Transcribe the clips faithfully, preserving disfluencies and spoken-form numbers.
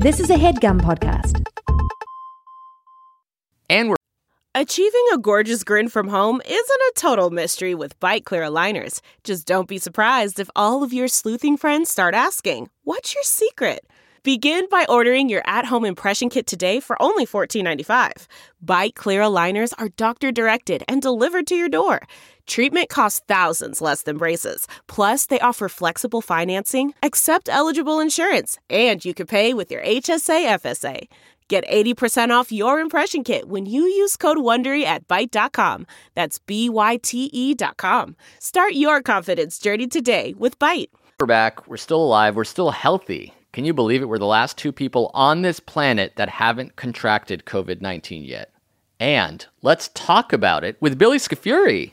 This is a HeadGum podcast. And we're Achieving a gorgeous grin from home isn't a total mystery with Byte Clear aligners. Just don't be surprised if all of your sleuthing friends start asking, "What's your secret?" Begin by ordering your at-home impression kit today for only fourteen ninety-five. Byte Clear aligners are doctor-directed and delivered to your door. Treatment costs thousands less than braces. Plus, they offer flexible financing, accept eligible insurance, and you can pay with your H S A F S A. Get eighty percent off your impression kit when you use code WONDERY at byte dot com. That's B Y T E dot com. Start your confidence journey today with Byte. We're back. We're still alive. We're still healthy. Can you believe it? We're the last two people on this planet that haven't contracted covid nineteen yet. And let's talk about it with Billy Scafuri.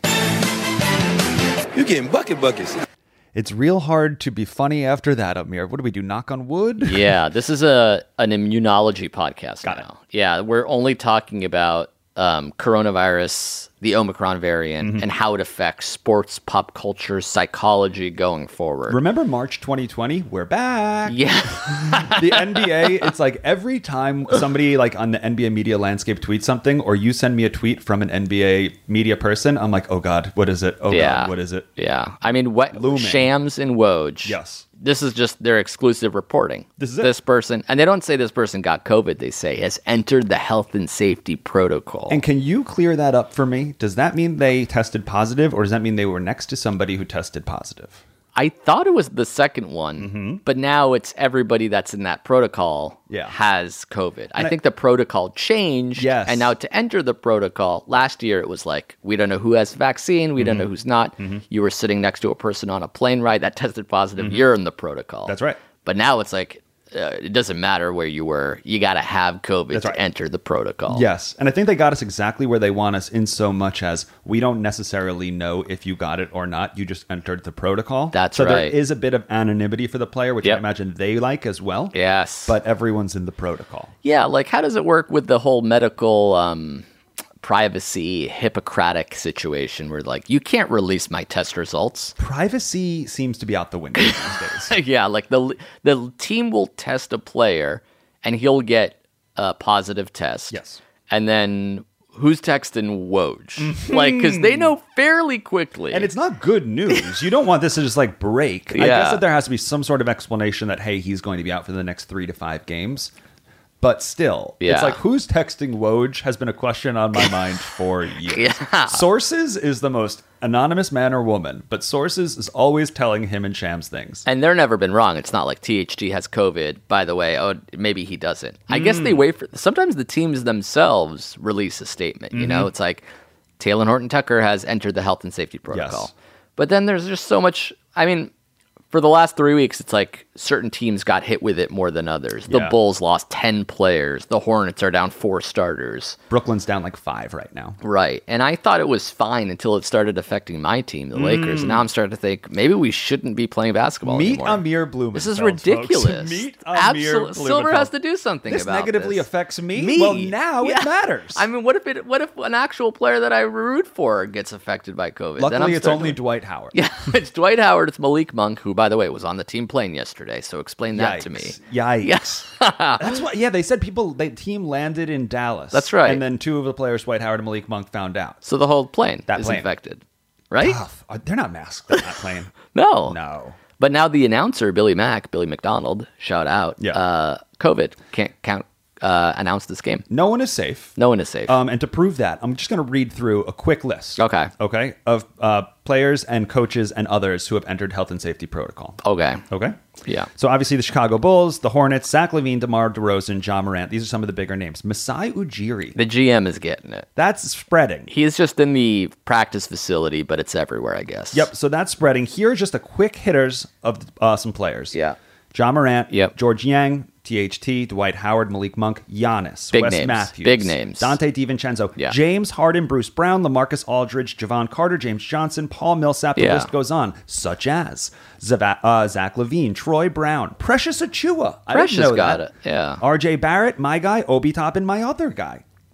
You're getting bucket buckets. It's real hard to be funny after that, Amir. What do we do, knock on wood? Yeah, this is a an immunology podcast Got now. It. Yeah, we're only talking about um, coronavirus, the Omicron variant, mm-hmm. and how it affects sports, pop culture, psychology going forward. Remember March twenty twenty? We're back. Yeah. The N B A, it's like every time somebody like on the N B A media landscape tweets something, or you send me a tweet from an N B A media person, I'm like, oh God, what is it? Oh yeah. God, what is it? Yeah. I mean, what Looming. Shams and Woj. Yes. This is just their exclusive reporting. This is it. This person, and they don't say this person got COVID, they say has entered the health and safety protocol. And can you clear that up for me? Does that mean they tested positive, or does that mean they were next to somebody who tested positive? I thought it was the second one, mm-hmm. but now it's everybody that's in that protocol yeah. has COVID. I, I think the protocol changed, yes. and now to enter the protocol, last year it was like, we don't know who has vaccine, we mm-hmm. don't know who's not. Mm-hmm. You were sitting next to a person on a plane ride that tested positive, mm-hmm. you're in the protocol. That's right. But now it's like, uh, it doesn't matter where you were, you got to have COVID That's to right. enter the protocol. Yes, and I think they got us exactly where they want us, in so much as we don't necessarily know if you got it or not. You just entered the protocol. That's so right. So there is a bit of anonymity for the player, which yep. I imagine they like as well. Yes. But everyone's in the protocol. Yeah, like how does it work with the whole medical um, privacy, Hippocratic situation where like, you can't release my test results? Privacy seems to be out the window these days. Yeah, like the the team will test a player and he'll get a positive test. Yes. And then who's texting Woj? Mm-hmm. Like, because they know fairly quickly. And it's not good news. You don't want this to just like break. Yeah. I guess that there has to be some sort of explanation that, hey, he's going to be out for the next three to five games. But still, yeah. it's like, who's texting Woj has been a question on my mind for years. Yeah. Sources is the most anonymous man or woman, but Sources is always telling him and Shams things. And they're never been wrong. It's not like T H G has COVID, by the way. Oh, maybe he doesn't. I mm. guess they wait for... Sometimes the teams themselves release a statement, you mm-hmm. know? It's like, Taylor Horton-Tucker has entered the health and safety protocol. Yes. But then there's just so much... I mean... For the last three weeks, it's like certain teams got hit with it more than others. The yeah. Bulls lost ten players. The Hornets are down four starters. Brooklyn's down like five right now. Right. And I thought it was fine until it started affecting my team, the mm. Lakers. And now I'm starting to think maybe we shouldn't be playing basketball Meet anymore. Amir Blumenfeld. This is ridiculous. Meet Amir Absolutely. Blumenfeld. Silver has to do something this about this. This negatively affects me? me. Well, now yeah. it matters. I mean, what if it? What if an actual player that I root for gets affected by COVID? Luckily, then I'm it's only to... Dwight Howard. Yeah, it's Dwight Howard. It's Malik Monk, who, by the way, was on the team playing yesterday, so explain that Yikes. to me. Yikes. Yes. That's what, yeah, they said people, the team landed in Dallas. That's right. And then two of the players, Dwight Howard and Malik Monk, found out. So the whole plane that is plane. infected, right? Tough. They're not masked on that plane. No. No. But now the announcer, Billy Mack, Billy McDonald, shout out, yeah. uh, COVID can't count. Uh, announced this game. No one is safe. No one is safe. Um, and to prove that, I'm just going to read through a quick list. Okay. Okay. Of uh, players and coaches and others who have entered health and safety protocol. Okay. Okay. Yeah. So obviously the Chicago Bulls, the Hornets, Zach LaVine, DeMar DeRozan, Ja Morant. These are some of the bigger names. Masai Ujiri. The G M is getting it. That's spreading. He's just in the practice facility, but it's everywhere, I guess. Yep. So that's spreading. Here are just the quick hitters of uh, some players. Yeah. Ja Morant. Yep. George Yang. T H T, Dwight Howard, Malik Monk, Giannis, Big Wes names. Matthews, Big names. Dante DiVincenzo, Yeah. James Harden, Bruce Brown, LaMarcus Aldridge, Javon Carter, James Johnson, Paul Millsap, the Yeah. list goes on, such as Zava- uh, Zach LaVine, Troy Brown, Precious Achua. I Precious didn't know got that. it. Yeah. R J Barrett, my guy, Obi Toppin, my other guy.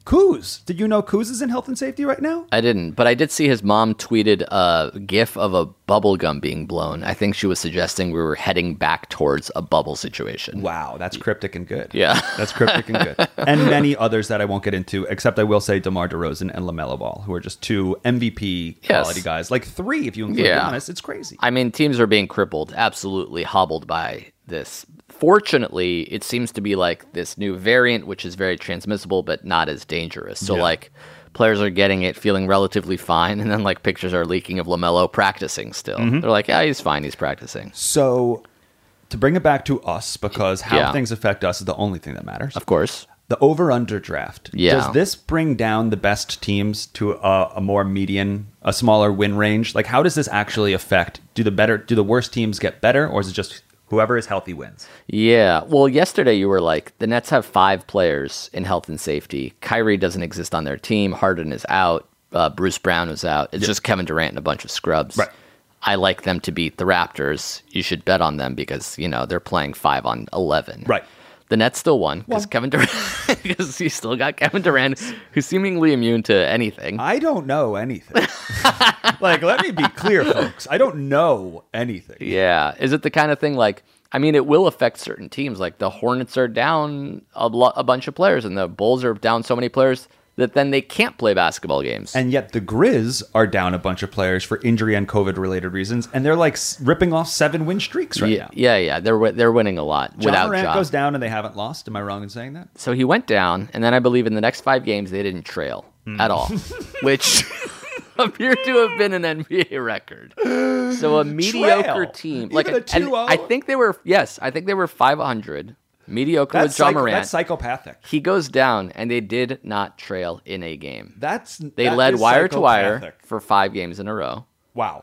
Kuz. Did you know Kuz is in health and safety right now? I didn't, but I did see his mom tweeted a gif of a bubble gum being blown. I think she was suggesting we were heading back towards a bubble situation. Wow, that's cryptic and good. Yeah. That's cryptic and good. And many others that I won't get into, except I will say DeMar DeRozan and LaMelo Ball, who are just two M V P quality Yes. guys. Like three, if you include Yeah. Giannis. It's crazy. I mean, teams are being crippled, absolutely hobbled by this. Fortunately, it seems to be like this new variant, which is very transmissible, but not as dangerous. So, Yeah. like, players are getting it, feeling relatively fine, and then, like, pictures are leaking of LaMelo practicing still. Mm-hmm. They're like, yeah, he's fine, he's practicing. So, to bring it back to us, because how Yeah. things affect us is the only thing that matters. Of course. The over-under draft. Yeah. Does this bring down the best teams to a, a more median, a smaller win range? Like, how does this actually affect? Do the better, do the worst teams get better, or is it just whoever is healthy wins? Yeah. Well, yesterday you were like, the Nets have five players in health and safety. Kyrie doesn't exist on their team. Harden is out. Uh, Bruce Brown is out. It's just Kevin Durant and a bunch of scrubs. Right. I like them to beat the Raptors. You should bet on them because, you know, they're playing five on eleven. Right. The Nets still won because Won. Kevin Durant, because you still got Kevin Durant, who's seemingly immune to anything. I don't know anything. Like, let me be clear, folks. I don't know anything. Yeah. Is it the kind of thing like, I mean, it will affect certain teams. Like the Hornets are down a, lo- a bunch of players and the Bulls are down so many players that then they can't play basketball games. And yet the Grizz are down a bunch of players for injury and COVID-related reasons, and they're like s- ripping off seven-win streaks right yeah, now. yeah, yeah. They're wi- they're winning a lot John without Morant Ja. goes down and they haven't lost. Am I wrong in saying that? So he went down, and then I believe in the next five games they didn't trail Hmm. at all, which appeared to have been an N B A record. So a mediocre team, like Even a and two oh? I think they were yes, I think they were five hundred. Mediocre That's, with John psych- Morant. that's psychopathic. He goes down, and they did not trail in a game. That's They that led is wire to wire psychopathic. for five games in a row. Wow.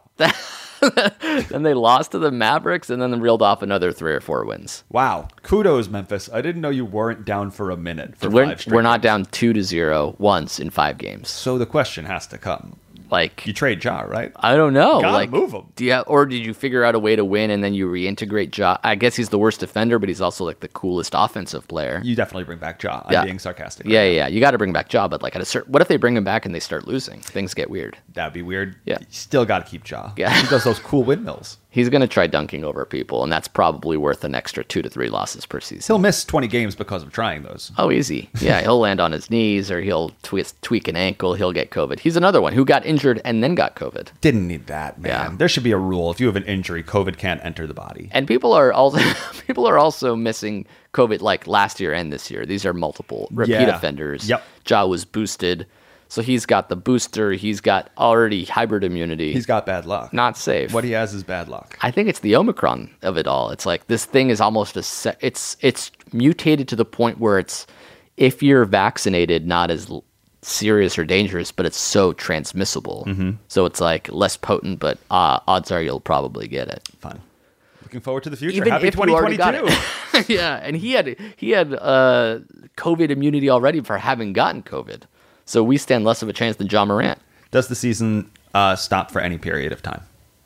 Then they lost to the Mavericks, and then they reeled off another three or four wins. Wow. Kudos, Memphis. I didn't know you weren't down for a minute for We're, five straight we're not games. down two to zero once in five games. So the question has to come. Like You trade Ja, right? I don't know. Gotta like, move him. Do you, or did you figure out a way to win and then you reintegrate Ja? I guess he's the worst defender, but he's also like the coolest offensive player. You definitely bring back Ja. I'm Yeah. being sarcastic. yeah, right yeah, yeah. You got to bring back Ja, but like at a certain, what if they bring him back and they start losing? Things get weird. now. That'd be weird. Yeah. You still got to keep Ja. Yeah. He does those cool windmills. He's going to try dunking over people, and that's probably worth an extra two to three losses per season. He'll miss twenty games because of trying those. Oh, easy. Yeah, he'll land on his knees or he'll twist, tweak an ankle. He'll get COVID. He's another one who got injured and then got COVID. Didn't need that, man. Yeah. There should be a rule. If you have an injury, COVID can't enter the body. And people are also people are also missing COVID like last year and this year. These are multiple repeat Yeah. offenders. Yep. Ja was boosted, so he's got the booster. He's got already hybrid immunity. He's got bad luck. not safe. What he has is bad luck. I think it's the Omicron of it all. It's like this thing is almost a se- it's it's mutated to the point where it's if you're vaccinated, not as l- serious or dangerous, but it's so transmissible. Mm-hmm. So it's like less potent, but uh, odds are you'll probably get it. Fun. Looking forward to the future. Even Happy if you already got twenty twenty-two. it. Yeah, and he had he had uh, COVID immunity already for having gotten COVID. So we stand less of a chance than John Morant. Does the season uh, stop for any period of time?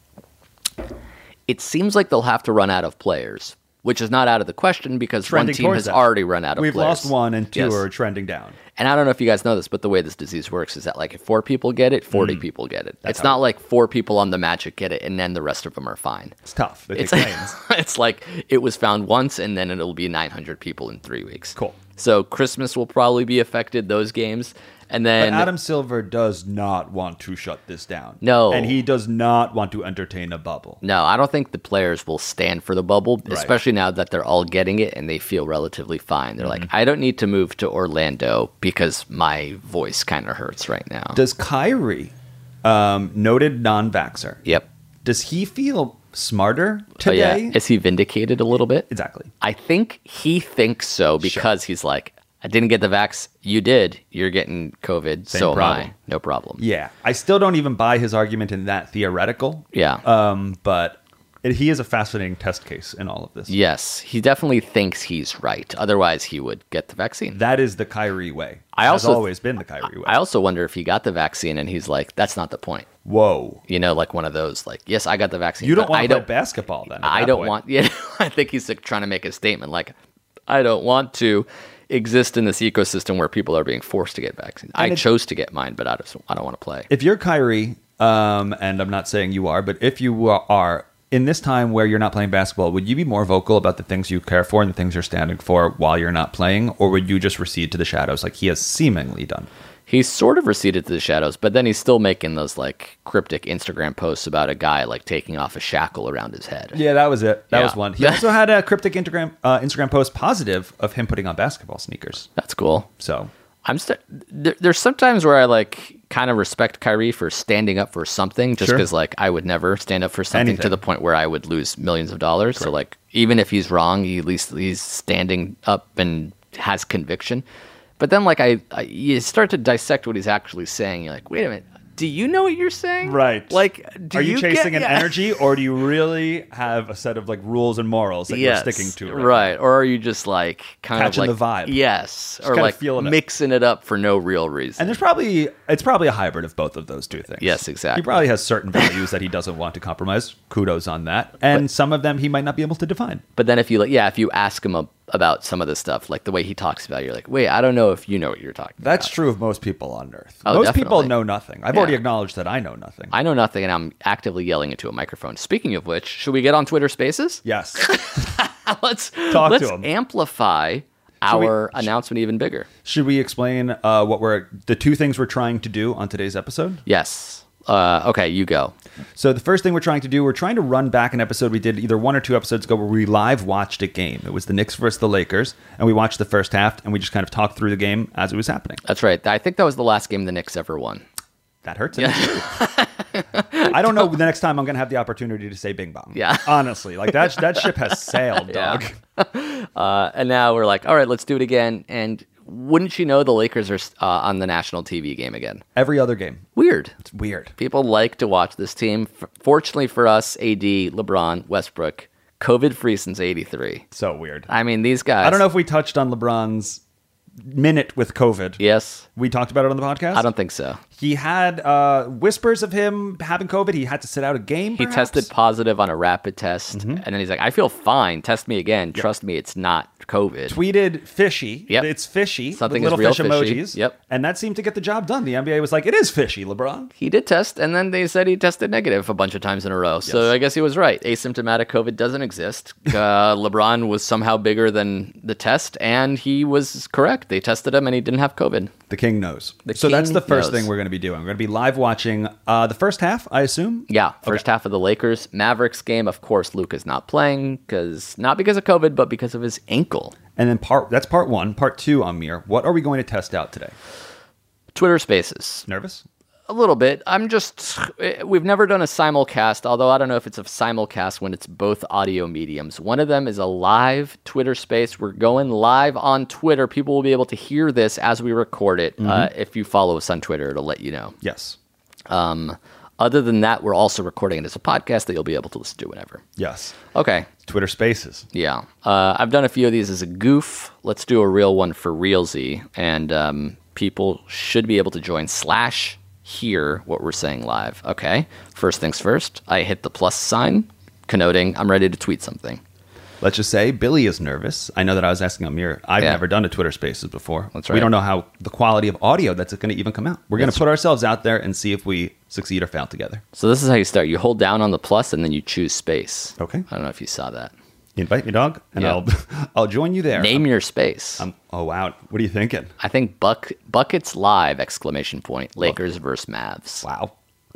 It seems like they'll have to run out of players, which is not out of the question because Trending one team towards has that. already run out of We've players. lost one and two Yes. are trending down. And I don't know if you guys know this, but the way this disease works is that like if four people get it, forty people get it. it's how not it- like four people on the Magic get it and then the rest of them are fine. It's tough. They It's take planes. it's like it was found once and then it'll be nine hundred people in three weeks. Cool. So Christmas will probably be affected, those games. And But then Adam Silver does not want to shut this down. No. And he does not want to entertain a bubble. no, I don't think the players will stand for the bubble, Right. especially now that they're all getting it and they feel relatively fine. They're Mm-hmm. like, I don't need to move to Orlando because my voice kind of hurts right now. Does Kyrie, um, noted non-vaxxer, Yep. does he feel smarter Oh, today? yeah. Is he vindicated a little bit? Exactly. I think he thinks so because he's like, I didn't get the vax. You did. You're getting COVID. Same so problem. am I. No problem. Yeah. I still don't even buy his argument in that theoretical. Yeah. Um, but it, he is a fascinating test case in all of this. Yes. He definitely thinks he's right. Otherwise, he would get the vaccine. That is the Kyrie way. I Has also- always been the Kyrie way. I also wonder if he got the vaccine and he's like, that's not the point. Whoa. You know, like one of those, like, yes, I got the vaccine. You don't but want I to play don't. basketball then. at I that don't point. want. Yeah, I think he's like, trying to make a statement like, I don't want to. exist in this ecosystem where people are being forced to get vaccines. I it- chose to get mine, but I just I don't want to play. If you're Kyrie, um, and I'm not saying you are, but if you are, in this time where you're not playing basketball, would you be more vocal about the things you care for and the things you're standing for while you're not playing, or would you just recede to the shadows like he has seemingly done? He's sort of receded to the shadows, but then he's still making those like cryptic Instagram posts about a guy like taking off a shackle around his head. Yeah, that was it. That Yeah. was one. He also had a cryptic Instagram uh, Instagram post positive of him putting on basketball sneakers. That's cool. So I'm st- there, there's sometimes where I like kind of respect Kyrie for standing up for something, just Sure. because like I would never stand up for something Anything. to the point where I would lose millions of dollars. So like even if he's wrong, he, at least he's standing up and has conviction. But then like I, I you start to dissect what he's actually saying. You're like, wait a minute. Do you know what you're saying? Right. Like, do are you, you chasing get, an yeah. energy, or do you really have a set of like rules and morals that Yes, you're sticking to? right? Or are you just like kind Catching of like the vibe. Yes, or kinda like feeling it. mixing it up for no real reason. And there's probably it's probably a hybrid of both of those two things. Yes, exactly. He probably has certain values that he doesn't want to compromise. Kudos on that. And But- some of them he might not be able to define. But then if you like, yeah, if you ask him a, about some of this stuff, like the way he talks about it, you're like, wait, I don't know if you know what you're talking That's about. true of most people on Earth. Oh, most people definitely. know nothing. I've Yeah. already acknowledged that I know nothing. I know nothing, and I'm actively yelling into a microphone. Speaking of which, should we get on Twitter Spaces? yes. let's Talk to let's him. amplify we- our announcement even bigger. Should we explain uh, what we're the two things we're trying to do on today's episode? Yes. Uh, okay, you go. So the first thing we're trying to do, we're trying to run back an episode we did either one or two episodes ago where we live watched a game. It was the Knicks versus the Lakers, and we watched the first half, and we just kind of talked through the game as it was happening. That's right. I think that was the last game the Knicks ever won. That hurts. I don't know the next time I'm going to have the opportunity to say bing bong. Yeah. Honestly, like that that ship has sailed, Yeah. dog. Uh, and now we're like, all right, let's do it again. And wouldn't you know, the Lakers are uh, on the national T V game again. Every other game. Weird. It's weird. People like to watch this team. F- Fortunately for us, A D, LeBron, Westbrook, COVID-free since eighty-three. So weird. I mean, these guys. I don't know if we touched on LeBron's minute with COVID. Yes. We talked about it on the podcast. I don't think so. He had uh, whispers of him having COVID. He had to sit out a game. He perhaps? tested positive on a rapid test, and then he's like, I feel fine. Test me again. Trust me, it's not COVID. Tweeted fishy. Yep. It's fishy. Something with is little real fish fishy. emojis. Yep. And that seemed to get the job done. The N B A was like, it is fishy, LeBron. He did test, and then they said he tested negative a bunch of times in a row. So Yes. I guess he was right. Asymptomatic COVID doesn't exist. Uh, LeBron was somehow bigger than the test, and he was correct. They tested him, and he didn't have COVID. The king knows. The so that's king the first knows. thing we're going to be doing. We're going to be live watching uh, the first half, I assume. Yeah, first half of the Lakers Mavericks game. Of course, Luka's not playing because not because of COVID, but because of his ankle. And then part that's part one. Part two, Amir. What are we going to test out today? Twitter Spaces. Nervous? A little bit. I'm just, we've never done a simulcast, although I don't know if it's a simulcast when it's both audio mediums. One of them is a live Twitter space. We're going live on Twitter. People will be able to hear this as we record it. Uh, if you follow us on Twitter, it'll let you know. Yes. Um, other than that, we're also recording it as a podcast that you'll be able to listen to whenever. Yes. Okay. Twitter Spaces. Yeah. Uh, I've done a few of these as a goof. Let's do a real one for realsy. And um, people should be able to join slash hear what we're saying live. Okay. First things first, I hit the plus sign, connoting I'm ready to tweet something. Let's just say Billy is nervous. I know that I was asking Amir. I've Yeah. never done a Twitter Spaces before. That's We right. don't know how the quality of audio that's going to even come out. We're going to That's put ourselves out there and see if we succeed or fail together. So this is how you start. You hold down on the plus and then you choose space. Okay. I don't know if you saw that. You invite me, dog, and Yeah. I'll I'll join you there. Name your space. Um, oh wow, what are you thinking? I think Buck Buckets Live exclamation point. Lakers versus Mavs. Wow.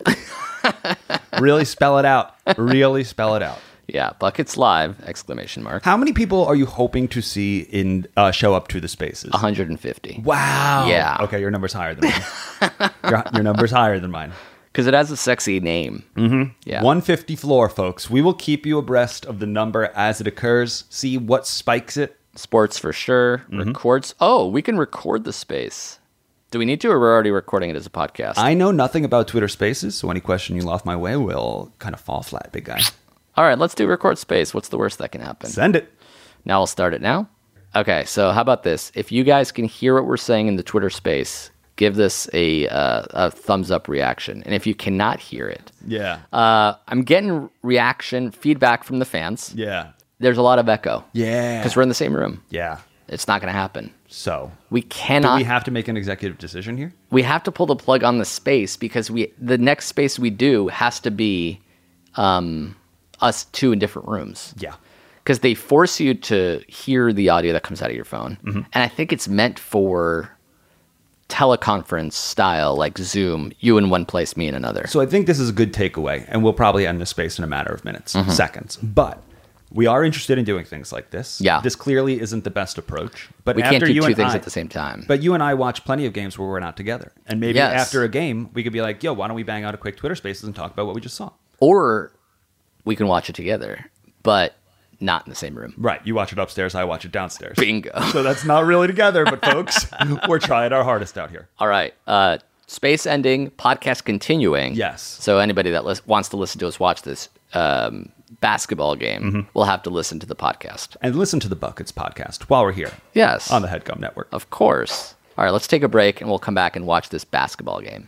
Really spell it out. Really spell it out. Yeah, Buckets Live exclamation mark. How many people are you hoping to see in uh, show up to the spaces? one hundred fifty. Wow. Yeah. Okay, your number's higher than mine. your, your number's higher than mine. Because it has a sexy name. Mm-hmm. Yeah. one fifty floor, folks. We will keep you abreast of the number as it occurs. See what spikes it. Sports for sure. Mm-hmm. Records. Oh, we can record the space. Do we need to, or we're already recording it as a podcast? I know nothing about Twitter Spaces, so any question you loft my way will kind of fall flat, big guy. All right, let's do record space. What's the worst that can happen? Send it. Now I'll start it now. Okay, so how about this? If you guys can hear what we're saying in the Twitter space, give this a, uh, a thumbs up reaction. And if you cannot hear it, Yeah. uh, I'm getting reaction feedback from the fans. yeah. There's a lot of echo Yeah. because we're in the same room. Yeah. It's not going to happen. So We do cannot. we have to make an executive decision here? we have to pull the plug on the space because we the next space we do has to be um, us two in different rooms. Yeah. Because they force you to hear the audio that comes out of your phone. Mm-hmm. And I think it's meant for teleconference style, like Zoom, you in one place, me in another. So I think this is a good takeaway, and we'll probably end this space in a matter of minutes, Mm-hmm. seconds. But we are interested in doing things like this. Yeah. This clearly isn't the best approach. But we after can't do you two and things I- at the same time. But you and I watch plenty of games where we're not together. And maybe Yes. after a game, we could be like, yo, why don't we bang out a quick Twitter Spaces and talk about what we just saw? Or we can watch it together, but not in the same room. Right. You watch it upstairs, I watch it downstairs. Bingo. So that's not really together, but folks, we're trying our hardest out here. All right. Uh, space ending, podcast continuing. Yes. So anybody that lis- wants to listen to us watch this um, basketball game Mm-hmm. will have to listen to the podcast. And listen to the Buckets podcast while we're here Yes. on the HeadGum Network. Of course. All right, let's take a break and we'll come back and watch this basketball game.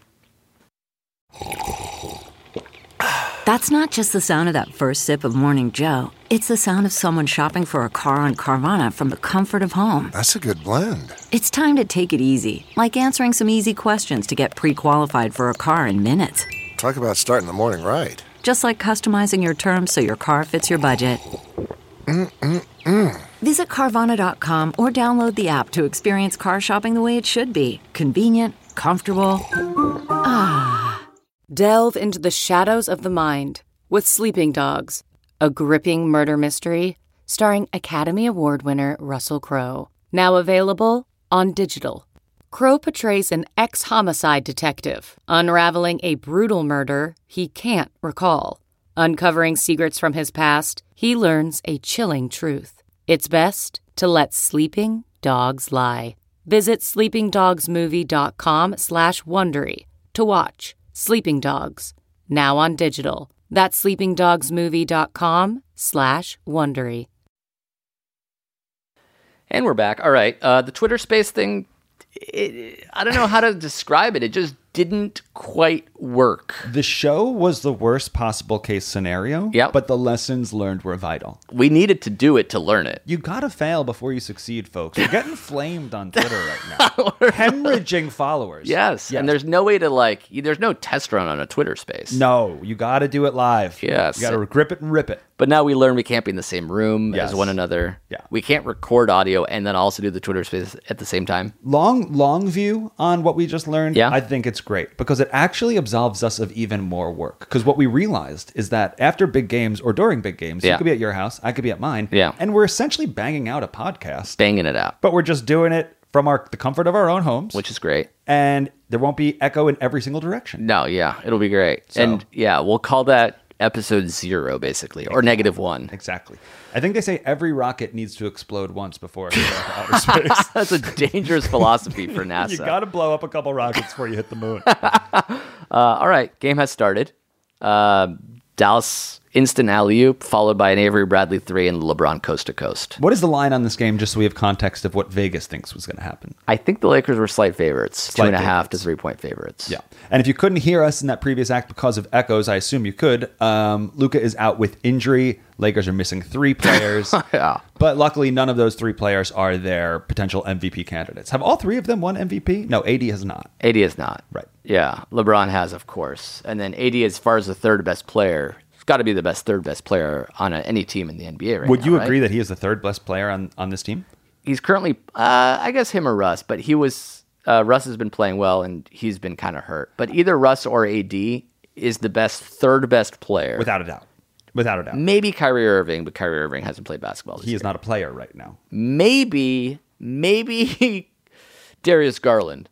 That's not just the sound of that first sip of Morning Joe. It's the sound of someone shopping for a car on Carvana from the comfort of home. That's a good blend. It's time to take it easy, like answering some easy questions to get pre-qualified for a car in minutes. Talk about starting the morning right. Just like customizing your terms so your car fits your budget. Mm-mm-mm. Visit Carvana dot com or download the app to experience car shopping the way it should be. Convenient, comfortable. Delve into the shadows of the mind with Sleeping Dogs, a gripping murder mystery starring Academy Award winner Russell Crowe. Now available on digital. Crowe portrays an ex-homicide detective unraveling a brutal murder he can't recall. Uncovering secrets from his past, he learns a chilling truth. It's best to let sleeping dogs lie. Visit sleepingdogsmovie.com slash Wondery to watch Sleeping Dogs, now on digital. That's sleepingdogsmovie.com slash Wondery. And we're back. All right. Uh, the Twitter space thing, it, I don't know how to describe it. It just didn't quite work. The show was the worst possible case scenario, Yep. but the lessons learned were vital. We needed to do it to learn it. You gotta fail before you succeed, folks. We're getting flamed on Twitter right now. Hemorrhaging followers. Yes. And there's no way to, like, there's no test run on a Twitter space. No, you gotta do it live. Yes. You gotta grip it and rip it. But now we learn we can't be in the same room Yes. as one another. Yeah. We can't record audio and then also do the Twitter space at the same time. Long, long view on what we just learned, Yeah. I think it's great because it actually absolves us of even more work. Because what we realized is that after big games or during big games, Yeah. you could be at your house, I could be at mine, Yeah. and we're essentially banging out a podcast, Banging it out, but we're just doing it from our the comfort of our own homes, which is great. and there won't be echo in every single direction. No, yeah, it'll be great. So- And yeah, we'll call that episode zero, basically, or negative one. Exactly. I think they say every rocket needs to explode once before it goes into outer space. That's a dangerous philosophy for NASA. You got to blow up a couple rockets before you hit the moon. Uh, all right, game has started. Uh, Dallas instant alley-oop, followed by an Avery Bradley three and LeBron coast to coast. What is the line on this game, just so we have context of what Vegas thinks was going to happen? I think the Lakers were slight favorites, Slight two and a half favorites. to three-point favorites. Yeah. And if you couldn't hear us in that previous act because of echoes, I assume you could. Um, Luka is out with injury. Lakers are missing three players. Yeah. But luckily, none of those three players are their potential M V P candidates. Have all three of them won M V P? No, A D has not. A D is not. Right. Yeah, LeBron has, of course. And then A D, as far as the third best player, he's got to be the best third best player on a, any team in the N B A right Would now, you right? agree that he is the third best player on, on this team? He's currently, uh, I guess him or Russ, but he was, uh, Russ has been playing well and he's been kind of hurt. But either Russ or A D is the best third best player. Without a doubt. Without a doubt. Maybe Kyrie Irving, but Kyrie Irving hasn't played basketball this He year. is not a player right now. Maybe, maybe Darius Garland.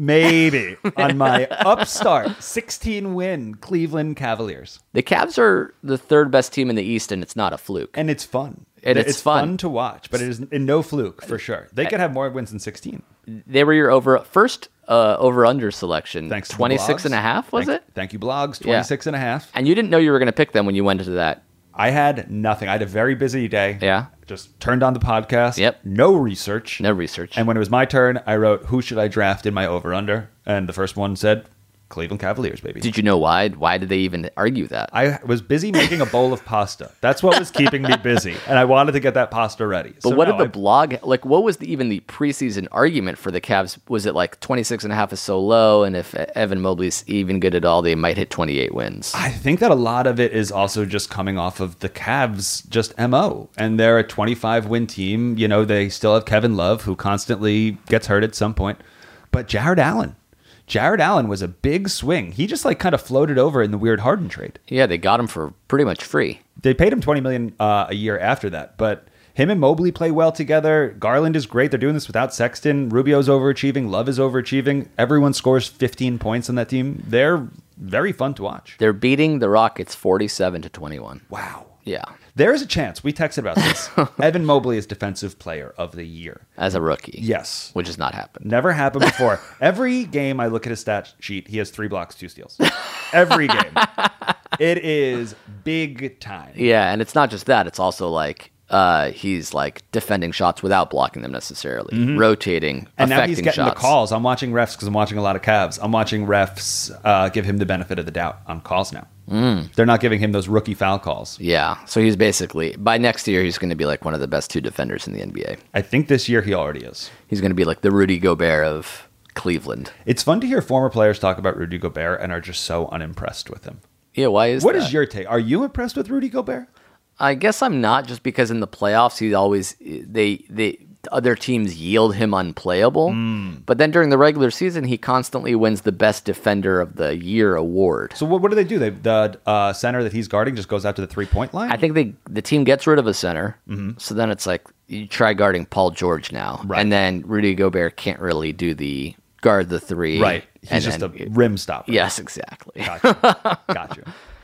Maybe on my upstart sixteen win Cleveland Cavaliers. The Cavs are the third best team in the East, and it's not a fluke. And it's fun. And it's fun. to watch, but it is in no fluke for sure. They could have more wins than sixteen. They were your over first uh, over under selection. Thanks to the twenty-six blogs. and a half, was Thank- it? Thank you, blogs. twenty-six and a half. And you didn't know you were going to pick them when you went into that. I had nothing. I had a very busy day. Yeah. Just turned on the podcast. Yep. No research. No research. And when it was my turn, I wrote, who should I draft in my over-under? And the first one said, Cleveland Cavaliers, baby. Did you know why? Why did they even argue that? I was busy making a bowl of pasta. That's what was keeping me busy. And I wanted to get that pasta ready. But So what no, did the I- blog, like, what was the, even the preseason argument for the Cavs? Was it like twenty-six and a half is so low, and if Evan Mobley's even good at all, they might hit twenty-eight wins? I think that a lot of it is also just coming off of the Cavs just M O. And they're a twenty-five win team. You know, they still have Kevin Love, who constantly gets hurt at some point. But Jared Allen. Jared Allen was a big swing. He just like kind of floated over in the weird Harden trade. Yeah, they got him for pretty much free. They paid him twenty million dollars uh, a year after that. But him and Mobley play well together. Garland is great. They're doing this without Sexton. Rubio's overachieving. Love is overachieving. Everyone scores fifteen points on that team. They're very fun to watch. They're beating the Rockets forty-seven to twenty-one. Wow. Yeah, There is a chance. We texted about this. Evan Mobley is Defensive Player of the Year. as a rookie. Yes. Which has not happened. Never happened before. Every game I look at his stat sheet, he has three blocks, two steals. Every game. It is big time. Yeah, and it's not just that. It's also like uh, he's like defending shots without blocking them necessarily, rotating, Mm-hmm. And now affecting he's getting shots. the calls. I'm watching refs because I'm watching a lot of Cavs. I'm watching refs uh, give him the benefit of the doubt on calls now. Mm. They're not giving him those rookie foul calls. Yeah, so he's basically, by next year, he's going to be like one of the best two defenders in the N B A. I think this year he already is. He's going to be like the Rudy Gobert of Cleveland. It's fun to hear former players talk about Rudy Gobert and are just so unimpressed with him. Yeah, why is What that? is your take? Are you impressed with Rudy Gobert? I guess I'm not, just because in the playoffs he always they they other teams yield him unplayable. Mm. But then during the regular season, he constantly wins the Best Defender of the Year award. So what, what do they do? They, the uh, center that he's guarding just goes out to the three-point line? I think they the team gets rid of a center, Mm-hmm. so then it's like you try guarding Paul George now, Right. and then Rudy Gobert can't really do the guard the three, Right. He's and just then- a rim stopper. Yes, exactly. Gotcha. Gotcha.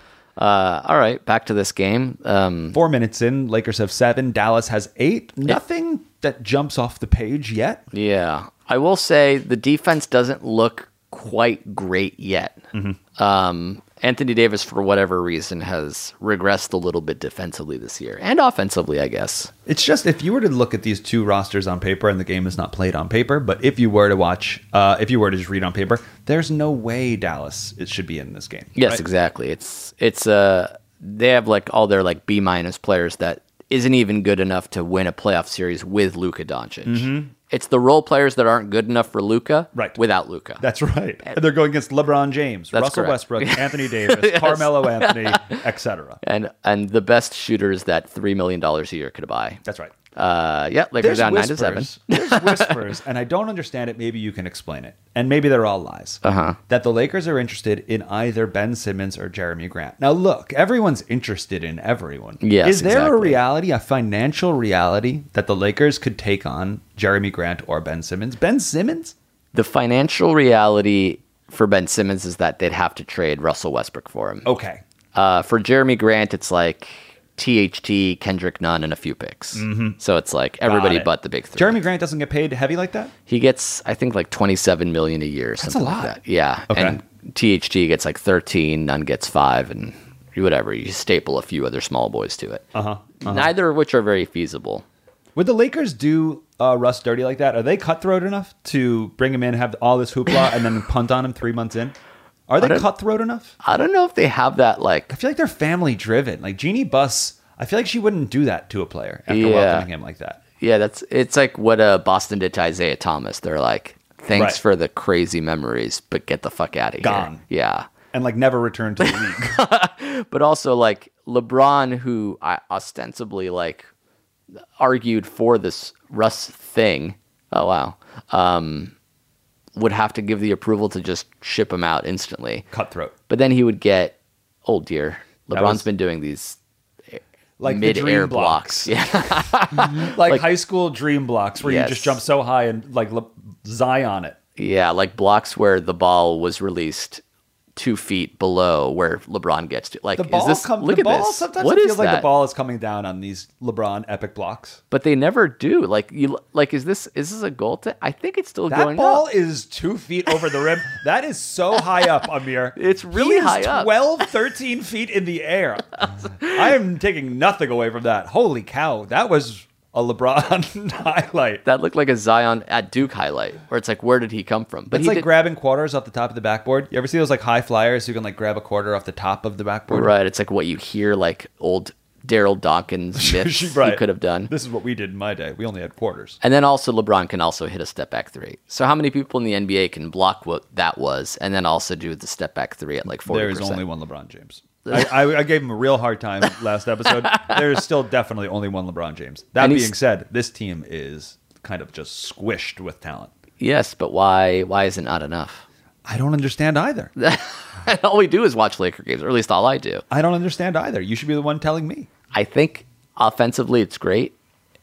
Uh, all right, back to this game. Um, Four minutes in, Lakers have seven. Dallas has eight. Nothing that jumps off the page yet. Yeah, I will say the defense doesn't look quite great yet. Mm-hmm. Um, Anthony Davis, for whatever reason, has regressed a little bit defensively this year, and offensively, I guess. It's just if you were to look at these two rosters on paper, and the game is not played on paper, but if you were to watch, uh, if you were to just read on paper, there's no way Dallas it should be in this game. Yes, right? exactly. It's it's uh they have like all their like B minus players that isn't even good enough to win a playoff series with Luka Doncic. It's the role players that aren't good enough for Luka, Right. without Luka. That's right. And they're going against LeBron James, That's Russell correct. Westbrook, Anthony Davis, Yes. Carmelo Anthony, et cetera. and and the best shooters that three million dollars a year could buy. That's right. Uh, yeah, Lakers There's down nine to seven. whispers. There's whispers, and I don't understand it. Maybe you can explain it. And maybe they're all lies. Uh-huh. That the Lakers are interested in either Ben Simmons or Jeremy Grant. Now, look, everyone's interested in everyone. Yes, Is there a exactly. reality, a financial reality, that the Lakers could take on Jeremy Grant or Ben Simmons? Ben Simmons? The financial reality for Ben Simmons is that they'd have to trade Russell Westbrook for him. Okay. Uh, for Jeremy Grant, it's like T H T, Kendrick Nunn, and a few picks. Mm-hmm. So it's like everybody Got it. but the big three. Jeremy Grant doesn't get paid heavy like that? He gets, I think, like twenty-seven million a year. Or something a lot. Like that. Yeah. Okay. And T H T gets like thirteen, Nunn gets five, and whatever. You staple a few other small boys to it. Uh-huh. uh-huh. Neither of which are very feasible. Would the Lakers do uh, Russ dirty like that? Are they cutthroat enough to bring him in, have all this hoopla, and then punt on him three months in? Are they don't- cutthroat enough? I don't know if they have that, like, I feel like they're family driven. Like Jeannie Buss, I feel like she wouldn't do that to a player after Yeah. welcoming him like that. yeah, that's, it's like what uh, Boston did to Isaiah Thomas. They're like, thanks Right. for the crazy memories, but get the fuck out of here. Gone. Yeah. And like never return to the league. But also like LeBron, who I ostensibly like argued for this Russ thing. Oh wow. Um, would have to give the approval to just ship him out instantly. Cutthroat. But then he would get, oh dear, That LeBron's was- been doing these Like the mid-air dream blocks. blocks. Yeah, Like, Like- high school dream blocks where Yes. you just jump so high and like Le- Zion it. yeah, like blocks where the ball was released two feet below where LeBron gets to. Like, The ball is this? come, look the at ball, this. Sometimes What it is feels like that? the ball is coming down on these LeBron epic blocks. But they never do. Like you, like is this is this a goal? To, I think it's still That going ball up. is two feet over the rim. That is so high up, Amir. It's really He is high up. twelve, thirteen feet in the air. I am taking nothing away from that. Holy cow. That was a LeBron highlight. That looked like a Zion at Duke highlight, where it's like, where did he come from? But It's he like did, grabbing quarters off the top of the backboard. You ever see those like high flyers? You can like grab a quarter off the top of the backboard. right. It's like what you hear, like old Daryl Dawkins myths Right. he could have done. This is what we did in my day. We only had quarters. And then also LeBron can also hit a step back three. So how many people in the N B A can block what that was, and then also do the step back three at like forty There percent? is only one LeBron James. I, I, I gave him a real hard time last episode. There is still definitely only one LeBron James. That And being he's- said, this team is kind of just squished with talent. Yes, but why? Why is it not enough? I don't understand either. All we do is watch Laker games, or at least all I do. I don't understand either. You should be the one telling me. I think offensively it's great,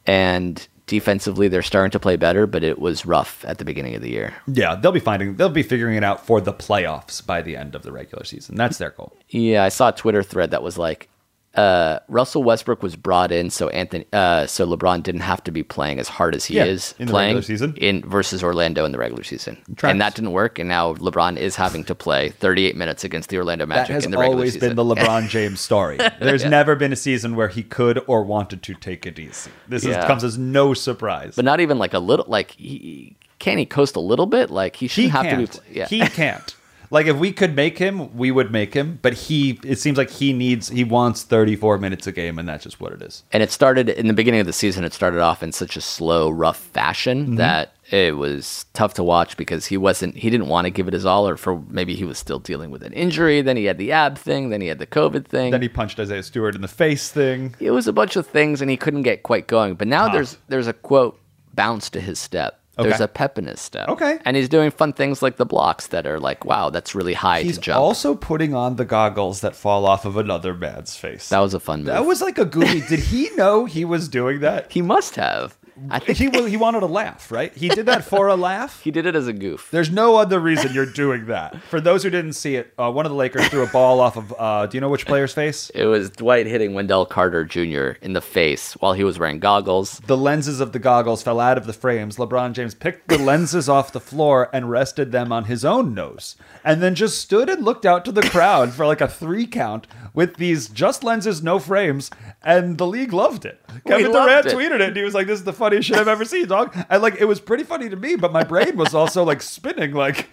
and defensively they're starting to play better, but it was rough at the beginning of the year. Yeah, they'll be finding. They'll be figuring it out for the playoffs by the end of the regular season. That's their goal. Yeah, I saw a Twitter thread that was like, uh, Russell Westbrook was brought in so Anthony, uh, so LeBron didn't have to be playing as hard as he Yeah, is in the playing regular season. in versus Orlando in the regular season, Tracks. and that didn't work. And now LeBron is having to play thirty-eight minutes against the Orlando That Magic has in the regular always season. been the LeBron James story. There's never been a season where he could or wanted to take it easy. This is, Yeah. comes as no surprise. but not even like a little. Like, he, can he coast a little bit? Like he he shouldn't have can't. to be. Yeah. He can't. Like if we could make him, we would make him. But he, it seems like he needs, he wants thirty-four minutes a game, and that's just what it is. And it started in the beginning of the season. It started off in such a slow, rough fashion Mm-hmm. that it was tough to watch because he wasn't. He didn't want to give it his all, or for maybe he was still dealing with an injury. Then he had the ab thing. Then he had the COVID thing. Then he punched Isaiah Stewart in the face thing. it was a bunch of things, and he couldn't get quite going. But now Tough. there's there's a quote bounce to his step. There's Okay. a pep in his step. Okay. And he's doing fun things like the blocks that are like, wow, that's really high He's to jump. also putting on the goggles that fall off of another man's face. that was a fun move. That was like a goofy. Did he know he was doing that? he must have. I think He he wanted a laugh, right? He did that for a laugh. he did it as a goof. There's no other reason you're doing that. For those who didn't see it, uh, one of the Lakers threw a ball off of. Uh, do you know which player's face? It was Dwight hitting Wendell Carter Junior in the face while he was wearing goggles. The lenses of the goggles fell out of the frames. LeBron James picked the lenses off the floor and rested them on his own nose, and then just stood and looked out to the crowd for like a three count with these just lenses, no frames, and the league loved it. Kevin loved Durant it. tweeted it, and he was like, "This is the funniest shit I've ever seen, dog." And like, it was pretty funny to me, but my brain was also like spinning. Like,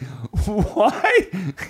why?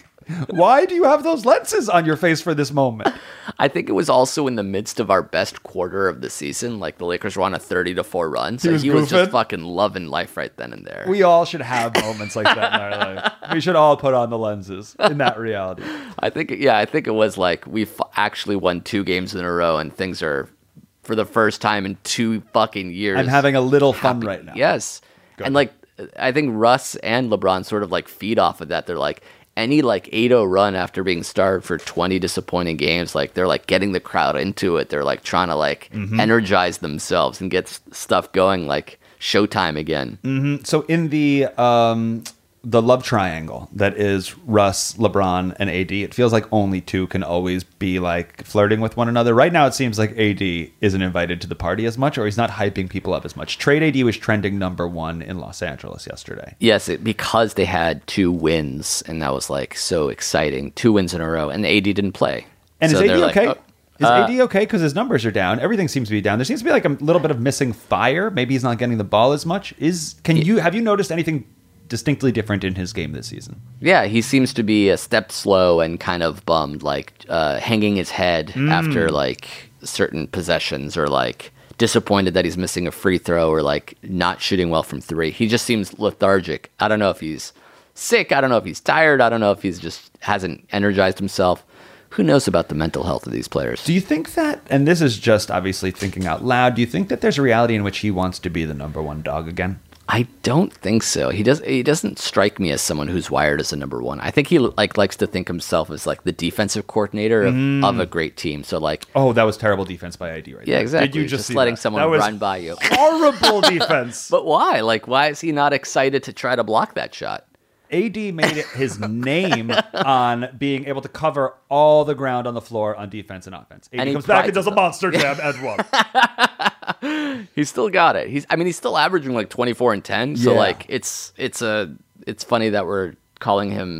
Why do you have those lenses on your face for this moment? I think it was also in the midst of our best quarter of the season. Like the Lakers were on a thirty to four run. So was he was goofing? just fucking loving life right then and there. We all should have moments like that in our life. We should all put on the lenses in that reality. I think, yeah, I think it was like we f- actually won two games in a row and things are, for the first time in two fucking years. I'm having a little fun happy. right now. Yes. And like, I think Russ and LeBron sort of like feed off of that. They're like, any like eight oh run after being starved for twenty disappointing games, like they're like getting the crowd into it. They're like trying to like Mm-hmm. energize themselves and get s- stuff going, like Showtime again. So in the um, the love triangle that is Russ, LeBron, and A D, it feels like only two can always be like flirting with one another. Right now, it seems like A D isn't invited to the party as much, or he's not hyping people up as much. Trade A D was trending number one in Los Angeles yesterday. Yes, it, because they had two wins, and that was like so exciting. Two wins in a row, and A D didn't play. And So is A D they're like, okay? oh, Is uh, A D okay? Because his numbers are down. Everything seems to be down. There seems to be like a little bit of missing fire. Maybe he's not getting the ball as much. Is can you have you noticed anything distinctly different in his game this season? Yeah, he seems to be a step slow and kind of bummed, like uh, hanging his head Mm. after like certain possessions, or like disappointed that he's missing a free throw, or like not shooting well from three. He just seems lethargic. I don't know if he's sick. I don't know if he's tired. I don't know if he's just hasn't energized himself. Who knows about the mental health of these players? Do you think that, and this is just obviously thinking out loud, do you think that there's a reality in which he wants to be the number one dog again? I don't think so. He does. He doesn't strike me as someone who's wired as a number one. I think he like likes to think himself as like the defensive coordinator of, Mm. of a great team. So like, Oh, that was terrible defense by A D right yeah, there. exactly. Did you just, see letting that? someone That was run by you. horrible defense. But why? Like, why is he not excited to try to block that shot? A D made it his name on being able to cover all the ground on the floor on defense and offense. A D And he comes back and prides does a himself. monster jab and one. He's still got it. He's. I mean, he's still averaging like twenty-four and ten. So Yeah. like, it's it's a it's funny that we're calling him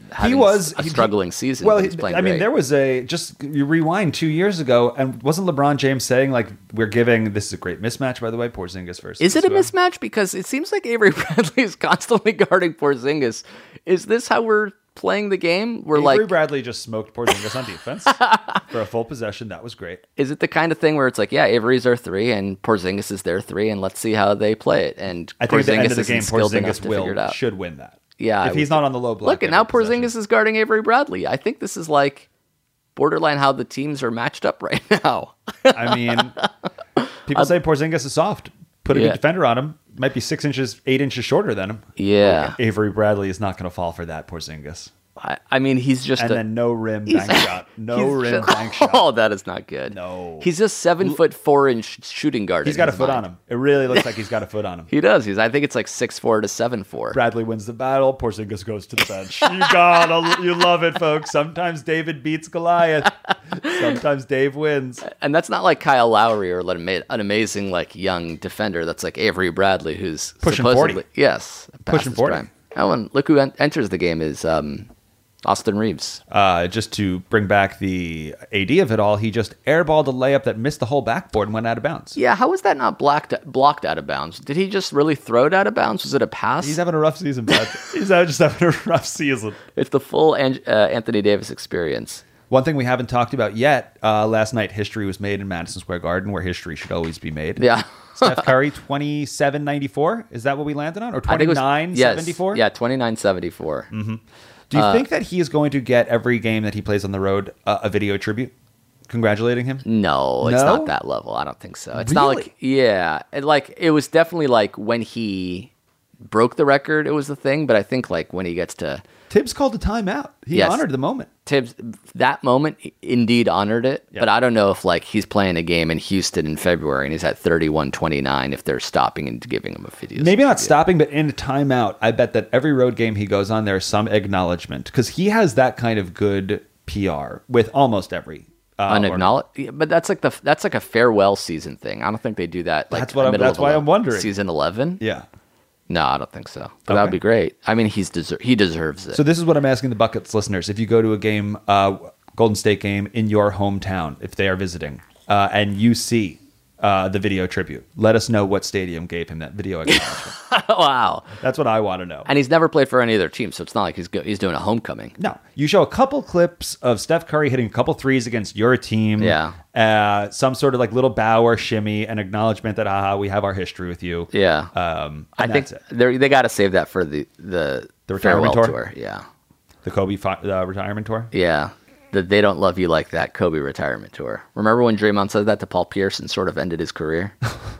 having was a he- struggling season. Well, but he's playing I mean, great. there was a just you rewind two years ago, and wasn't LeBron James saying like we're giving this is a great mismatch, by the way, Porzingis versus Is it a whoever. mismatch? Because it seems like Avery Bradley is constantly guarding Porzingis. Is this how we're playing the game? We're Avery like, Bradley just smoked Porzingis on defense for a full possession. That was great. is it the kind of thing where it's like, yeah, Avery's our three and Porzingis is their three, and let's see how they play it? And I think at the end Porzingis of the isn't game, skilled enough Porzingis to figure it will out. should win that. Yeah, I if he's would not think- on the low block. Look, and now every possession. Porzingis is guarding Avery Bradley. I think this is like borderline how the teams are matched up right now. I mean, people say Porzingis is soft. Put a Yeah. good defender on him. Might be six inches, eight inches shorter than him. Yeah. Avery Bradley is not going to fall for that, Porzingis. I, I mean, he's just And a, then no rim he's- bank shot. No he's rim just- bank shot. Oh, that is not good. No. He's just seven foot four inch shooting guard. He's in got a his foot mind. on him. It really looks like he's got a foot on him. He does. He's. I think it's like six four to seven four. Bradley wins the battle. Porzingis goes to the bench. You gotta, you love it, folks. Sometimes David beats Goliath. Sometimes Dave wins. And that's not like Kyle Lowry or like an ama- an amazing like young defender. That's like Avery Bradley, who's Pushing supposedly forty. yes, past Pushing his forty. prime. Oh, and look who en- enters the game is um, Austin Reeves. Uh, just to bring back the A D of it all, he just airballed a layup that missed the whole backboard and went out of bounds. Yeah, how was that not blocked blocked out of bounds? Did he just really throw it out of bounds? Was it a pass? He's having a rough season, bud. He's just having a rough season. It's the full An- uh, Anthony Davis experience. One thing we haven't talked about yet, uh, last night history was made in Madison Square Garden, where history should always be made. Yeah. Steph Curry, twenty-seven ninety-four. Is that what we landed on? Or I think it was twenty-nine seventy-four? Yes, yeah, twenty-nine seventy-four. Mm-hmm. Do you think that he is going to get every game that he plays on the road uh, a video tribute congratulating him? No, it's No? not that level. I don't think so. It's not Really? like yeah, it, like it was definitely like when he broke the record, it was the thing. But I think like when he gets to Tibbs called a timeout. He Yes. honored the moment. Tibbs, that moment indeed honored it. Yep. But I don't know if like he's playing a game in Houston in February and he's at thirty-one twenty-nine if they're stopping and giving him a video. Maybe not tribute. stopping, but in a timeout, I bet that every road game he goes on, there's some acknowledgement because he has that kind of good P R with almost every. Uh, Unacknowledged, yeah, but that's like the that's like a farewell season thing. I don't think they do that. Like That's what in the I'm- middle that's of why eleven I'm wondering. Season eleven. Yeah. No, I don't think so. But that would Okay. be great. I mean, he's deser- he deserves it. So this is what I'm asking the Buckets listeners. If you go to a game, uh, Golden State game in your hometown, if they are visiting, uh, and you see uh, the video tribute, let us know what stadium gave him that video acknowledgement. Wow. That's what I want to know. And he's never played for any other team, so it's not like he's go- he's doing a homecoming. No, you show a couple clips of Steph Curry hitting a couple threes against your team. Yeah. Uh, some sort of like little bow or shimmy, an acknowledgement that, aha, we have our history with you. Yeah. Um, I and think that's it. they they got to save that for the the, The retirement farewell tour? Yeah. The Kobe fi- uh, retirement tour. Yeah. The They Don't Love You Like That Kobe retirement tour. Remember when Draymond said that to Paul Pierce and sort of ended his career?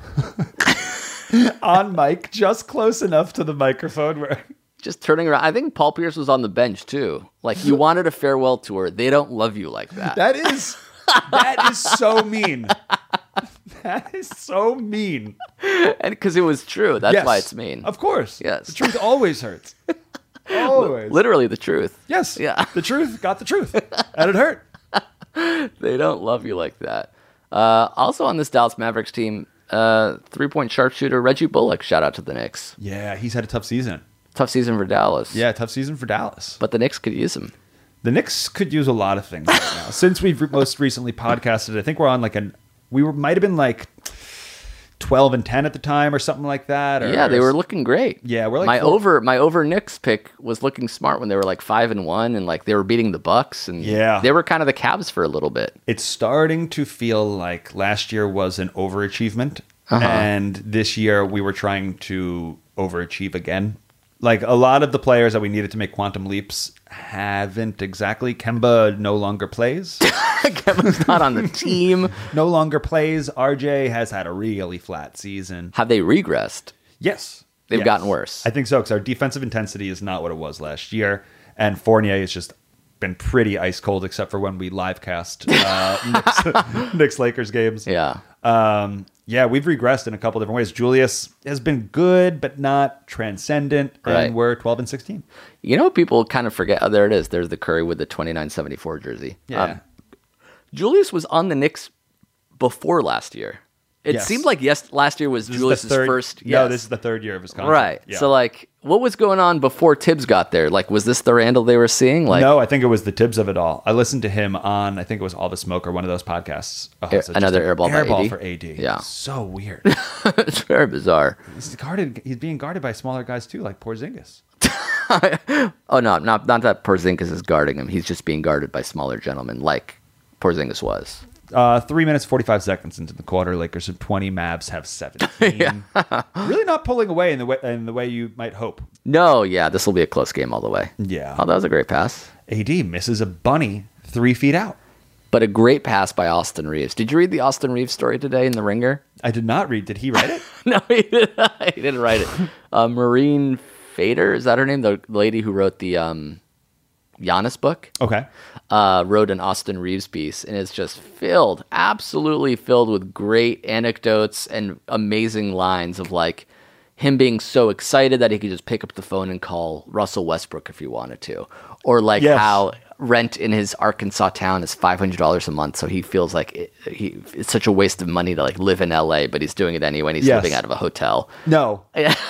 On mic, just close enough to the microphone where... Just turning around. I think Paul Pierce was on the bench too. Like, you wanted a farewell tour. They don't love you like that. That is that is so mean. That is so mean. And because it was true. That's Yes, why it's mean. Of course. Yes. The truth always hurts. Always. Literally the truth. Yes. Yeah. The truth got the truth. And it hurt. They don't love you like that. Uh, also on this Dallas Mavericks team, uh, three-point sharpshooter Reggie Bullock. Shout out to the Knicks. Yeah, he's had a tough season. Tough season for Dallas. Yeah, tough season for Dallas. But the Knicks could use him. The Knicks could use a lot of things right now. Since we've re- most recently podcasted, I think we're on like an we were might have been like twelve and ten at the time or something like that. Or, Yeah, they were looking great. Yeah, we're like my four- over my over Knicks pick was looking smart when they were like five and one and like they were beating the Bucks and Yeah. they were kind of the Cavs for a little bit. It's starting to feel like last year was an overachievement, Uh-huh. and this year we were trying to overachieve again. Like a lot of the players that we needed to make quantum leaps haven't exactly. Kemba no longer plays. Kevin's not on the team. no longer plays. R J has had a really flat season. Have they regressed? Yes. They've Yes. gotten worse. I think so, because our defensive intensity is not what it was last year. And Fournier has just been pretty ice cold, except for when we live cast uh, Knicks, Knicks Lakers games. Yeah. Um, yeah, we've regressed in a couple different ways. Julius has been good, but not transcendent. Right. And we're twelve and sixteen. You know what people kind of forget? Oh, there it is. There's the Curry with the twenty-nine seventy-four jersey. Yeah. Um, Julius was on the Knicks before last year. It Yes. seemed like yes, last year was This is the Julius's third- first. No, yes. this is the third year of his contract. Right. Yeah. So, like, what was going on before Tibbs got there? Like, was this the Randall they were seeing? Like, no, I think it was the Tibbs of it all. I listened to him on, I think it was All the Smoke or one of those podcasts. Oh, Air- it's just another an airball by airball A D? for A D. Yeah. So weird. it's very bizarre. he's guarded. He's being guarded by smaller guys too, like Porzingis. Oh, no, not, not that Porzingis is guarding him. He's just being guarded by smaller gentlemen like Porzingis was. Uh, three minutes forty-five seconds into the quarter, Lakers have twenty, Mavs have seventeen. Really not pulling away in the way in the way you might hope. No, yeah, this will be a close game all the way. Yeah. Oh, that was a great pass. A D misses a bunny three feet out. But a great pass by Austin Reeves. Did you read the Austin Reeves story today in The Ringer? I did not read. Did he write it? No, he didn't, he didn't write it. Uh, Maureen Fader, is that her name? The lady who wrote the um, Giannis book? Okay. Uh, wrote an Austin Reeves piece, and it's just filled, absolutely filled with great anecdotes and amazing lines of like him being so excited that he could just pick up the phone and call Russell Westbrook if he wanted to, or like Yes. how rent in his Arkansas town is five hundred dollars a month, so he feels like it, he it's such a waste of money to like live in L A, but he's doing it anyway, and he's Yes. living out of a hotel. No,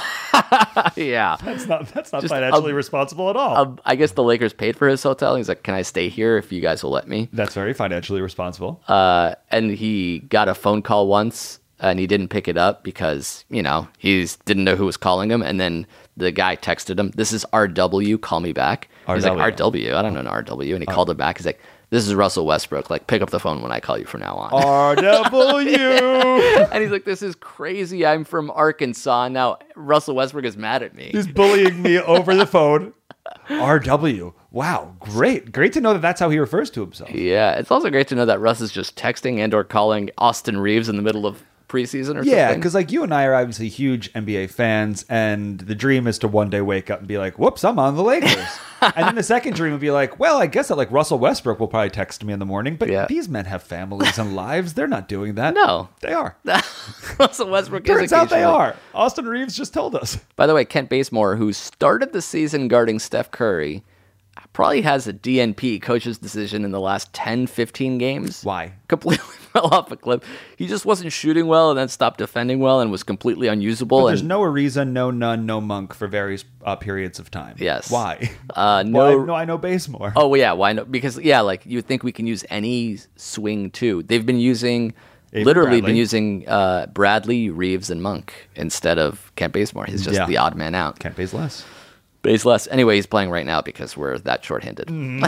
Yeah. that's not that's not Just financially a- responsible at all. Um, I guess the Lakers paid for his hotel. He's like, "Can I stay here if you guys will let me?" that's very financially responsible. Uh, and he got a phone call once, and he didn't pick it up because you know he didn't know who was calling him. And then the guy texted him, "This is R W. Call me back." He's like, R W. "R W? I don't know an R W." And he called him back. He's like, "This is Russell Westbrook. Like, pick up the phone when I call you from now on." R W. And he's like, "This is crazy. I'm from Arkansas. And now Russell Westbrook is mad at me." He's bullying me over the phone. R W. Wow, great. Great to know that that's how he refers to himself. Yeah, it's also great to know that Russ is just texting and or calling Austin Reeves in the middle of preseason or Yeah, something. because like you and I are obviously huge N B A fans, and the dream is to one day wake up and be like, "Whoops, I'm on the Lakers." And then the second dream would be like, "Well, I guess that like Russell Westbrook will probably text me in the morning." But Yeah. these men have families and lives; they're not doing that. No. they are. Russell Westbrook Turns is out they occasionally- are. Austin Reeves just told us. By the way, Kent Bazemore, who started the season guarding Steph Curry, probably has a D N P, coach's decision, in the last ten, fifteen games. Why? Completely fell off a cliff. He just wasn't shooting well and then stopped defending well and was completely unusable. But there's and no Ariza, no Nunn, no Monk for various uh, periods of time. Yes. Why? uh, no. Why? No, I know Bazemore. Oh, well, yeah. Why not? Because, yeah, like you would think we can use any swing too. They've been using, Avery literally Bradley. been using uh, Bradley, Reeves, and Monk instead of Kent Bazemore. He's just Yeah. the odd man out. Can't Baze less. Base less. Anyway, he's playing right now because we're that shorthanded. Mm.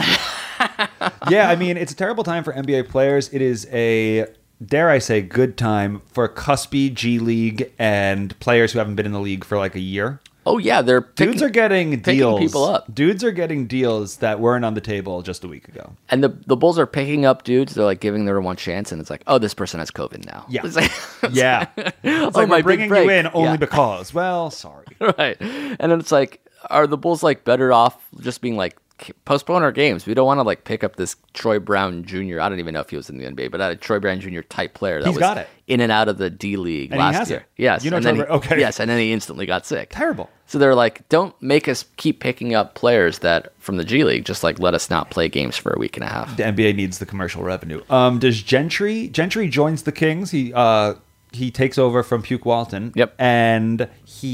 Yeah, I mean, it's a terrible time for N B A players. It is a, dare I say, good time for cuspy G League and players who haven't been in the league for like a year. Oh, yeah. They're picking, Dudes are getting picking deals. people up. Dudes are getting deals that weren't on the table just a week ago. And the, the Bulls are picking up dudes. They're like giving them one chance. And it's like, oh, this person has COVID now. Yeah. It's like, Yeah. It's oh, like my we're big bringing break. you in only Yeah. because. Well, sorry. Right. And then it's like, are the Bulls like better off just being like, postpone our games? We don't want to like pick up this Troy Brown Junior I don't even know if he was in the N B A, but a Troy Brown Junior type player that He's was got it. in and out of the D League And he last has year. it. Yes. You know and then Troy he, Brown- okay. Yes, and then he instantly got sick. Terrible. So they're like, don't make us keep picking up players that from the G League. Just like let us not play games for a week and a half. The N B A needs the commercial revenue. Um, does Gentry? Gentry joins the Kings. He uh, he takes over from Puke Walton. Yep. And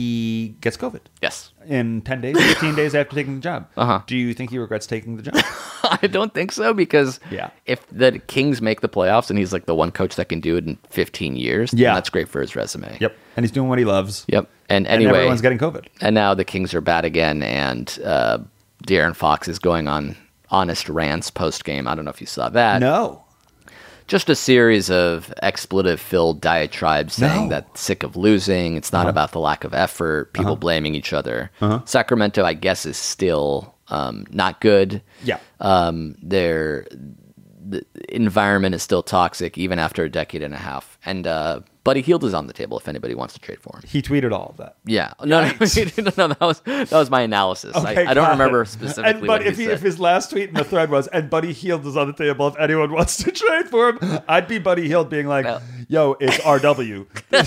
he gets COVID Yes. in ten days, fifteen days after taking the job. Uh-huh. Do you think he regrets taking the job? I don't think so because Yeah. if the Kings make the playoffs and he's like the one coach that can do it in fifteen years, then Yeah. that's great for his resume. Yep. And he's doing what he loves. Yep. And And anyway, everyone's getting COVID. and now the Kings are bad again, and uh, De'Aaron Fox is going on honest rants post game. I don't know if you saw that. No. Just a series of expletive-filled diatribes saying No. that sick of losing. It's not about the lack of effort. People blaming each other. Sacramento, I guess, is still um, not good. Yeah. Um, their the environment is still toxic even after a decade and a half. And uh, Buddy Hield is on the table if anybody wants to trade for him. He tweeted all of that. Yeah, no, no, no, no, that was that was my analysis. Okay, I, I don't got remember it. specifically And but what if he he, said. if his last tweet in the thread was, and Buddy Hield is on the table if anyone wants to trade for him, I'd be Buddy Hield being like, No. "Yo, it's R W.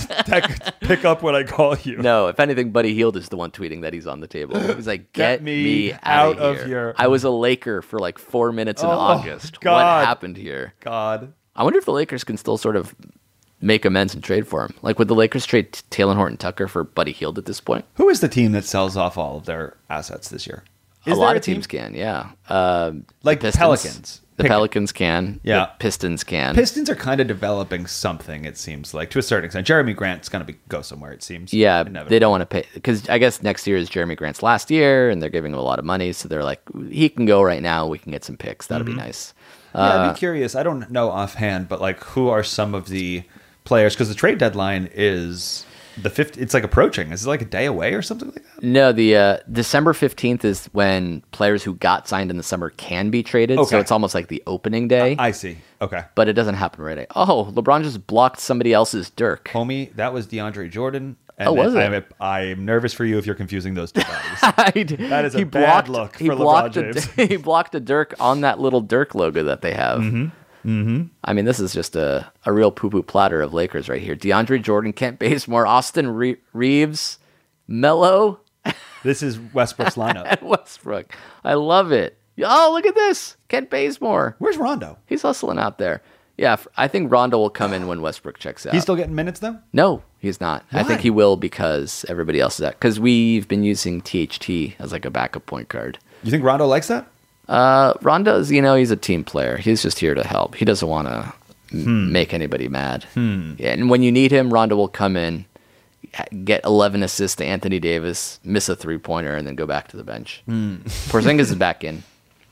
Tech, pick up when I call you." No, if anything, Buddy Hield is the one tweeting that he's on the table. He's like, Get "Get, me me, out out of of here." here." I was a Laker for like four minutes in Oh, August. God. What happened here? God. I wonder if the Lakers can still sort of make amends and trade for him. Like, would the Lakers trade Taylor Horton Tucker for Buddy Hield at this point? Who is the team that sells off all of their assets this year? Is a there lot of team? teams can, yeah. Uh, Like the Pistons. Pelicans. The Pick- Pelicans can. Yeah. The Pistons can. Pistons are kind of developing something, it seems like, to a certain extent. Jeremy Grant's going to be go somewhere, it seems. Yeah, Inevitably. they don't want to pay because I guess next year is Jeremy Grant's last year, and they're giving him a lot of money. So they're like, he can go right now. We can get some picks. That'll Mm-hmm. be nice. Yeah, Uh, I'd be curious. I don't know offhand, but like, who are some of the players? Because the trade deadline is the fifth. It's like approaching. Is it like a day away or something like that? No, the uh, December fifteenth is when players who got signed in the summer can be traded. So Okay. it's almost like the opening day. I see. Okay. but it doesn't happen right away. Oh, LeBron just blocked somebody else's Dirk. Homie, that was DeAndre Jordan. And Oh, was it? I'm, I'm nervous for you if you're confusing those two bodies. that That is a bad look he for LeBron blocked James. A, he blocked a Dirk on that little Dirk logo that they have. Mm-hmm. Mm-hmm. I mean, this is just a, a real poo-poo platter of Lakers right here. DeAndre Jordan, Kent Bazemore, Austin Re- Reeves, Melo, This is Westbrook's lineup. and Westbrook. I love it. Oh, look at this. Kent Bazemore. Where's Rondo? He's hustling out there. Yeah, f- I think Rondo will come in when Westbrook checks out. He's still getting minutes though? No, he's not. I Why? think he will because everybody else is at. Because we've been using T H T as like a backup point guard. You think Rondo likes that? Uh, Rondo's, you know, he's a team player. He's just here to help. He doesn't want to m- make anybody mad. Yeah, and when you need him, Rondo will come in, ha- get eleven assists to Anthony Davis, miss a three-pointer, and then go back to the bench. Porzingis is back in.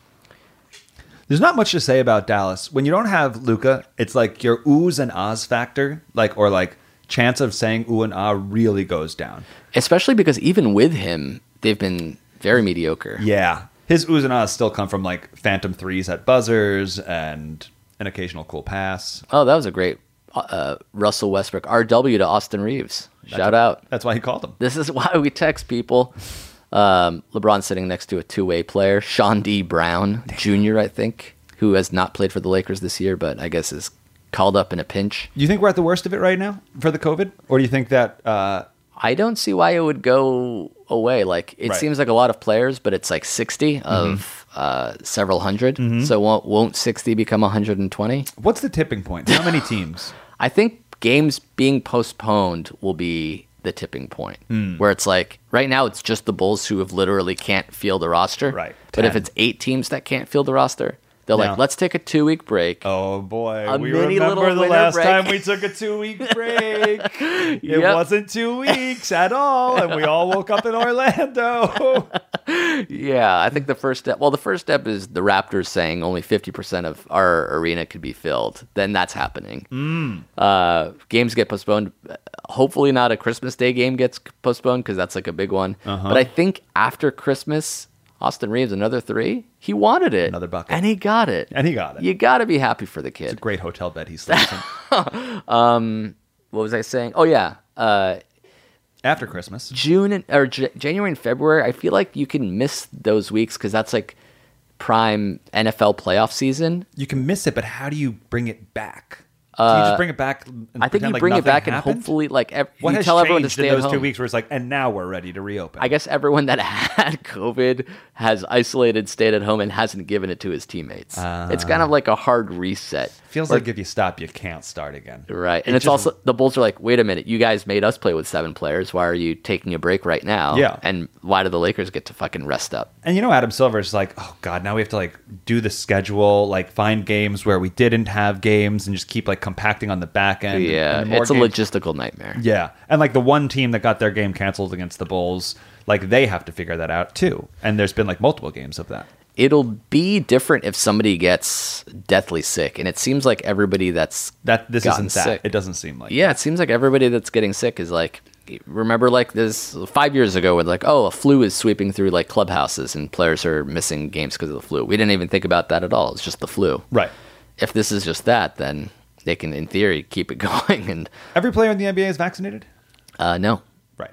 There's not much to say about Dallas. When you don't have Luka, it's like your oohs and ahs factor, like or like chance of saying ooh and ah really goes down. Especially because even with him, they've been very mediocre. Yeah. His oohs and ahs still come from like phantom threes at buzzers and an occasional cool pass. Oh, that was a great uh, Russell Westbrook R W to Austin Reeves. Shout out. That's why he called him. This is why we text people. Um, LeBron sitting next to a two-way player, Sean D. Brown Junior, I think, who has not played for the Lakers this year, but I guess is called up in a pinch. Do you think we're at the worst of it right now for the COVID? Or do you think that uh, I don't see why it would go away. Like, it Right. seems like a lot of players, but it's like sixty of uh, several hundred. So won't, won't sixty become one hundred twenty? what's the tipping point? How many teams? I think games being postponed will be the tipping point, Hmm. where it's like right now it's just the Bulls who have literally can't field the roster. Right. But if ten. it's eight teams that can't field the roster, they're No. like, let's take a two week break. Oh boy, A we mini remember little the winter last break. time we took a two-week break. It Yep. wasn't two weeks at all, and we all woke up in Orlando. Yeah, I think the first step. Well, the first step is the Raptors saying only fifty percent of our arena could be filled. Then that's happening. Mm. Uh, games get postponed. Hopefully, not a Christmas Day game gets postponed because that's like a big one. Uh-huh. But I think after Christmas, Austin Reeves another three. He wanted it, Another bucket. and he got it. And he got it. You got to be happy for the kid. Great hotel bed he sleeps in. What was I saying? Oh yeah. Uh, After Christmas. June and, or J- January and February, I feel like you can miss those weeks because that's like prime N F L playoff season. You can miss it, but how do you bring it back? Do you just bring it back? And I think pretend you like bring it nothing back happened? and hopefully, like, ev- What you has tell everyone to changed stay in at those two home. weeks where it's like, and now we're ready to reopen? I guess everyone that had COVID has isolated, stayed at home, and hasn't given it to his teammates. It's kind of like a hard reset. Feels Or- like if you stop, you can't start again. Right. And It it's just- also, the Bulls are like, wait a minute, you guys made us play with seven players. Why are you taking a break right now? Yeah. And why do the Lakers get to fucking rest up? And you know, Adam Silver is like, oh god, now we have to like do the schedule, like find games where we didn't have games, and just keep like compacting on the back end. Yeah. And the more It's a games- logistical nightmare. Yeah, and like the one team that got their game canceled against the Bulls, like they have to figure that out too. And there's been like multiple games of that. It'll be different if somebody gets deathly sick. And it seems like everybody that's That this gotten isn't that. sick. It doesn't seem like. Yeah, it seems like everybody that's getting sick is like, remember like this five years ago with like, oh, a flu is sweeping through like clubhouses and players are missing games because of the flu. We didn't even think about that at all. It's just the flu. Right. If this is just that, then they can, in theory, keep it going. And Every player in the N B A is vaccinated. uh, no. Right.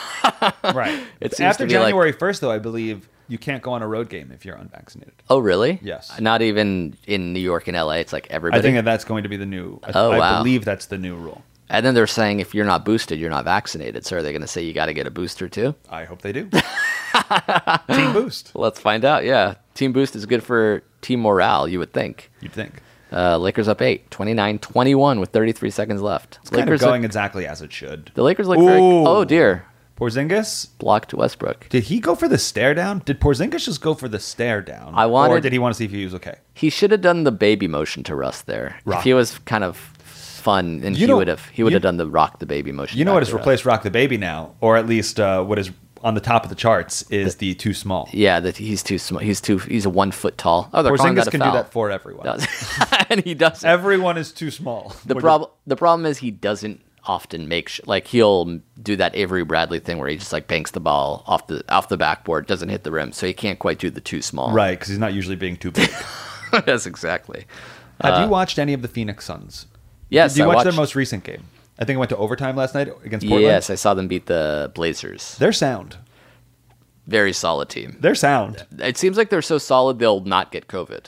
right. It seems After to be like- January first, though, I believe you can't go on a road game if you're unvaccinated. Oh, really? Yes. Not even in New York and L A. It's like everybody. I think that that's going to be the new. I, Oh, I wow. believe that's the new rule. And then they're saying if you're not boosted, you're not vaccinated. So are they going to say you got to get a booster too? I hope they do. Team boost. Let's find out. Yeah. Team boost is good for team morale, you would think. You'd think. Uh, Lakers up eight, twenty-nine twenty-one with thirty-three seconds left. It's kind Lakers of going look, exactly as it should. the Lakers look very... Ooh. Oh, dear. Porzingis? Blocked Westbrook. Did he go for the stare down? Did Porzingis just go for the stare down? I wanted- Or did he want to see if he was okay? He should have done the baby motion to Russ there. Rock. If he was kind of fun, and You he know- would have he would you- have done the rock the baby motion. You know back what has to Russ. replaced Rock the Baby now? Or at least uh, what is on the top of the charts is the, too small. Yeah, that he's too small. He's too. He's a one foot tall. Oh, they're calling Porzingis that a can foul. do that for everyone. Does. and he does. Everyone is too small. The When problem. The problem is he doesn't often make sh- like he'll do that Avery Bradley thing where he just like banks the ball off the off the backboard, doesn't hit the rim, so he can't quite do the too small. Right, because he's not usually being too big. Yes, exactly. Have you watched any of the Phoenix Suns? Yes, Did you I watch watched, their most recent game? I think it went to overtime last night against Portland. Yes, I saw them beat the Blazers. They're sound. Very solid team. They're sound. It seems like they're so solid they'll not get COVID.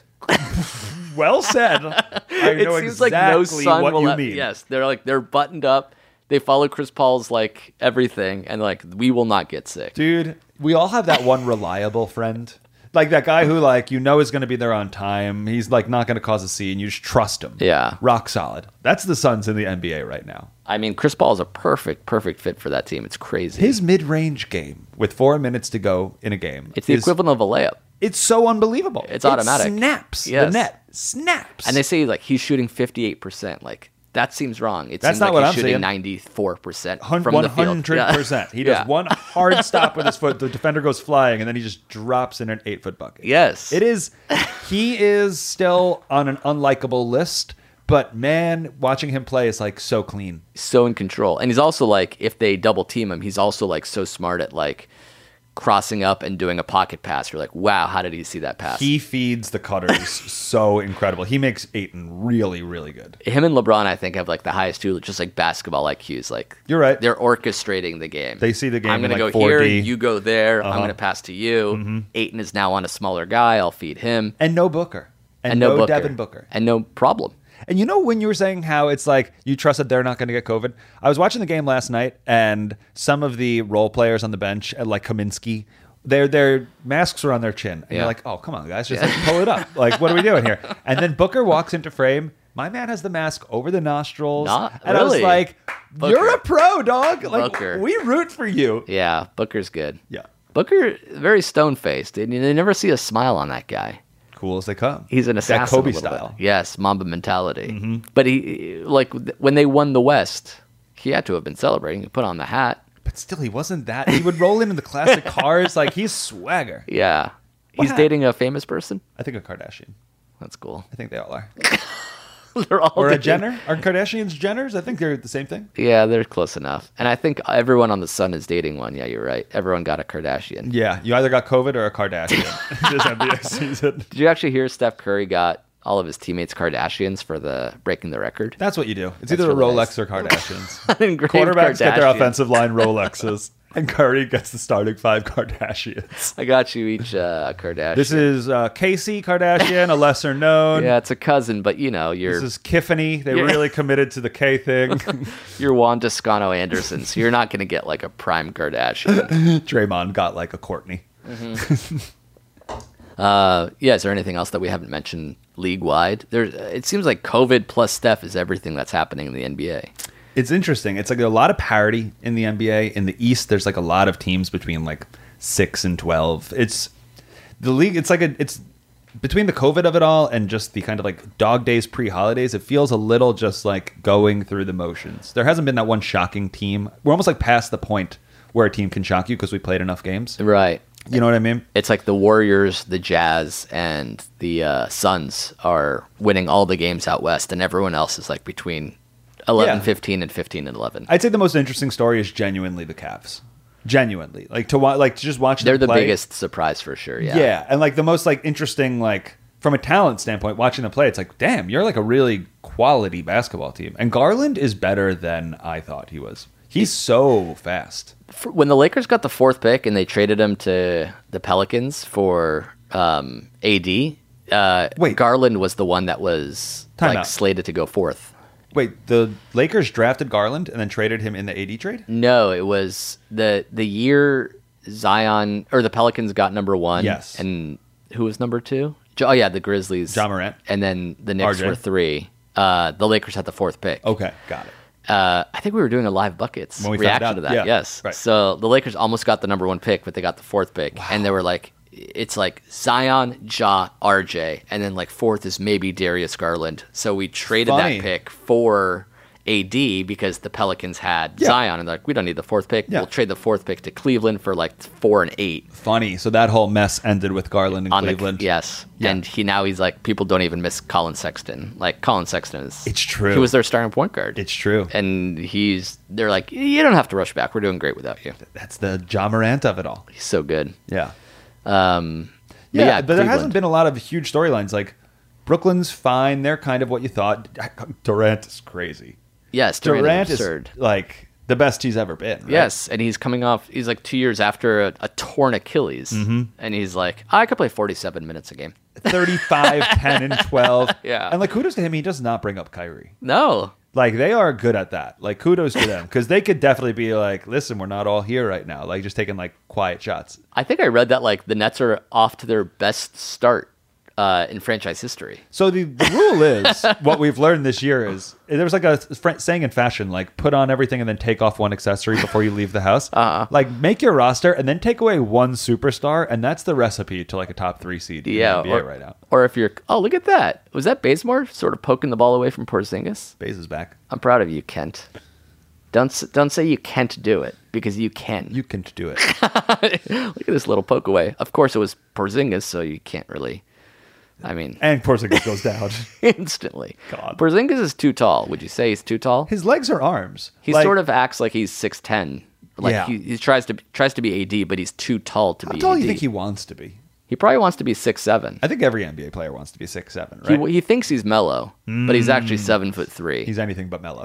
Well said. I It know seems exactly like no sun what will you let- mean. Yes, they're like they're buttoned up. They follow Chris Paul's like everything, and like we will not get sick. Dude, we all have that one reliable friend. Like that guy who like you know is going to be there on time. He's like not going to cause a scene. You just trust him. Yeah. Rock solid. That's the Suns in the N B A right now. I mean, Chris Paul is a perfect, perfect fit for that team. It's crazy. His mid-range game with four minutes to go in a game. it's the is- equivalent of a layup. It's so unbelievable. It's automatic. It snaps the Yes. net. Snaps. And they say like he's shooting fifty-eight percent. Like that seems wrong. It That's seems not like what he's I'm shooting saying. ninety-four percent Hun- from one the field. hundred percent. He does Yeah. one hard stop with his foot. The defender goes flying, and then he just drops in an eight-foot bucket. Yes. It is. He is still on an unlikable list, but man, watching him play is like so clean. So in control. And he's also like, if they double team him, he's also like so smart at like crossing up and doing a pocket pass. You're like, wow, how did he see that pass? He feeds the cutters so incredible. He makes Ayton really, really good. Him and LeBron, I think, have like the highest two, just like basketball I Qs. Like You're right. They're orchestrating the game. They see the game I'm in, gonna like, go four D. here, you go there. I'm Uh-huh. going to pass to you. Ayton is now on a smaller guy. I'll feed him. And no Booker. And, And no, no Booker. Devin Booker. And no problem. And you know when you were saying how it's like you trust that they're not going to get COVID? I was watching the game last night, and some of the role players on the bench, uh, like Kaminsky, their their masks were on their chin, and Yeah. you're like, "Oh, come on, guys, just like, pull it up! Like, what are we doing here?" And then Booker walks into frame. My man has the mask over the nostrils, Not and I was really. like, Booker. "You're a pro, dog! Like, Booker. we root for you." Yeah, Booker's good. Yeah, Booker, very stone faced. You never see a smile on that guy. cool as they come. He's an assassin. That Kobe a little style. bit. Yes, Mamba mentality. But he, like, when they won the West, he had to have been celebrating. He put on the hat. But still, he wasn't that. He would roll into the classic cars. Like, he's swagger. Yeah. What He's hat? dating a famous person. I think a Kardashian. That's cool. I think they all are. They're all Or a dating- Jenner? Are Kardashians Jenners? I think they're the same thing. Yeah, they're close enough. And I think everyone on the Sun is dating one. Yeah, you're right. Everyone got a Kardashian. Yeah, you either got COVID or a Kardashian this N B A season. Did you actually hear Steph Curry got all of his teammates Kardashians for the breaking the record? That's what you do. It's That's either a really Rolex nice. or Kardashians. Engraved Quarterbacks get their Kardashian. offensive line Rolexes, and Curry gets the starting five Kardashians. I got you each uh, a Kardashian. This is uh, Casey Kardashian, a lesser known. yeah, it's a cousin, but you know, you're This is Tiffany. They Yeah. really committed to the K thing. you're Juan Toscano Anderson, so you're not going to get like a prime Kardashian. Draymond got like a Courtney. Uh, yeah, is there anything else that we haven't mentioned league wide? There, it seems like COVID plus Steph is everything that's happening in the N B A. It's interesting. It's like a lot of parity in the N B A. In the East, there's like a lot of teams between like six and twelve. It's the league. It's like a it's between the COVID of it all and just the kind of like dog days pre-holidays. It feels a little just like going through the motions. There hasn't been that one shocking team. We're almost like past the point where a team can shock you because we played enough games. Right. You know what I mean? It's like the Warriors, the Jazz, and the uh, Suns are winning all the games out west, and everyone else is like between eleven, Yeah. fifteen, and fifteen and eleven. I'd say the most interesting story is genuinely the Cavs. Genuinely, like to watch, like to just watch. They're them the play. biggest surprise for sure. Yeah. Yeah, and like the most like interesting, like from a talent standpoint, watching them play, it's like, damn, you're like a really quality basketball team. And Garland is better than I thought he was. He's so fast. For- When the Lakers got the fourth pick and they traded him to the Pelicans for um, A D, uh, Wait. Garland was the one that was Time like out. slated to go fourth. Wait, the Lakers drafted Garland and then traded him in the A D trade? No, it was the the year Zion or the Pelicans got number one. Yes. And who was number two? Oh yeah, the Grizzlies. Ja Morant. And then the Knicks R J. were three. Uh, the Lakers had the fourth pick. Okay, got it. Uh, I think we were doing a live buckets When we reaction found out, to that. yeah, Yes. right. So the Lakers almost got the number one pick, but they got the fourth pick, and they were like, it's like Zion, Ja, R J, and then like fourth is maybe Darius Garland. So we traded Funny. that pick for A D because the Pelicans had Yeah. Zion, and they're like, we don't need the fourth pick. Yeah. We'll trade the fourth pick to Cleveland for like four and eight. Funny. So that whole mess ended with Garland in On the- Cleveland. yes. Yeah. And he now he's like, people don't even miss Colin Sexton. Like Colin Sexton is. It's true. He was their starting point guard. It's true. And he's, they're like, you don't have to rush back. We're doing great without you. That's the Ja Morant of it all. He's so good. Yeah. Um, Yeah, yeah, but there hasn't Cleveland. been a lot of huge storylines. Like, Brooklyn's fine. They're kind of what you thought. Durant is crazy. Yes, Durant, Durant is is absurd. like the best he's ever been. Right? Yes, and he's coming off. He's like two years after a, a torn Achilles, Mm-hmm. and he's like, I could play forty-seven minutes a game. thirty-five, ten, and twelve. Yeah. And like, kudos to him. He does not bring up Kyrie. No, Like, they are good at that. Like, kudos to them. Because they could definitely be like, listen, we're not all here right now. Like, just taking, like, quiet shots. I think I read that like the Nets are off to their best start uh, in franchise history. So the, the rule is, what we've learned this year is, there was like a fr- saying in fashion, like, put on everything and then take off one accessory before you leave the house. Uh-huh. Like, make your roster and then take away one superstar, and that's the recipe to, like, a top three seed in Yeah, the N B A or, right now. or if you're, oh look at that, was that Bazemore sort of poking the ball away from Porzingis? Baze is back. I'm proud of you, Kent. Don't s- don't say you can't do it because you can. You can do it. Look at this little poke away. Of course, it was Porzingis, so you can't really. I mean, And Porzingis goes down. instantly. God. Porzingis is too tall. Would you say he's too tall? His legs are arms. He Like, sort of acts like he's six ten. Like Yeah. he, he tries to tries to be A D, but he's too tall to How be tall A do D. you think he wants to be? He probably wants to be six seven. I think every N B A player wants to be six seven, right? He, he thinks he's mellow, but he's actually seven foot three. He's anything but mellow.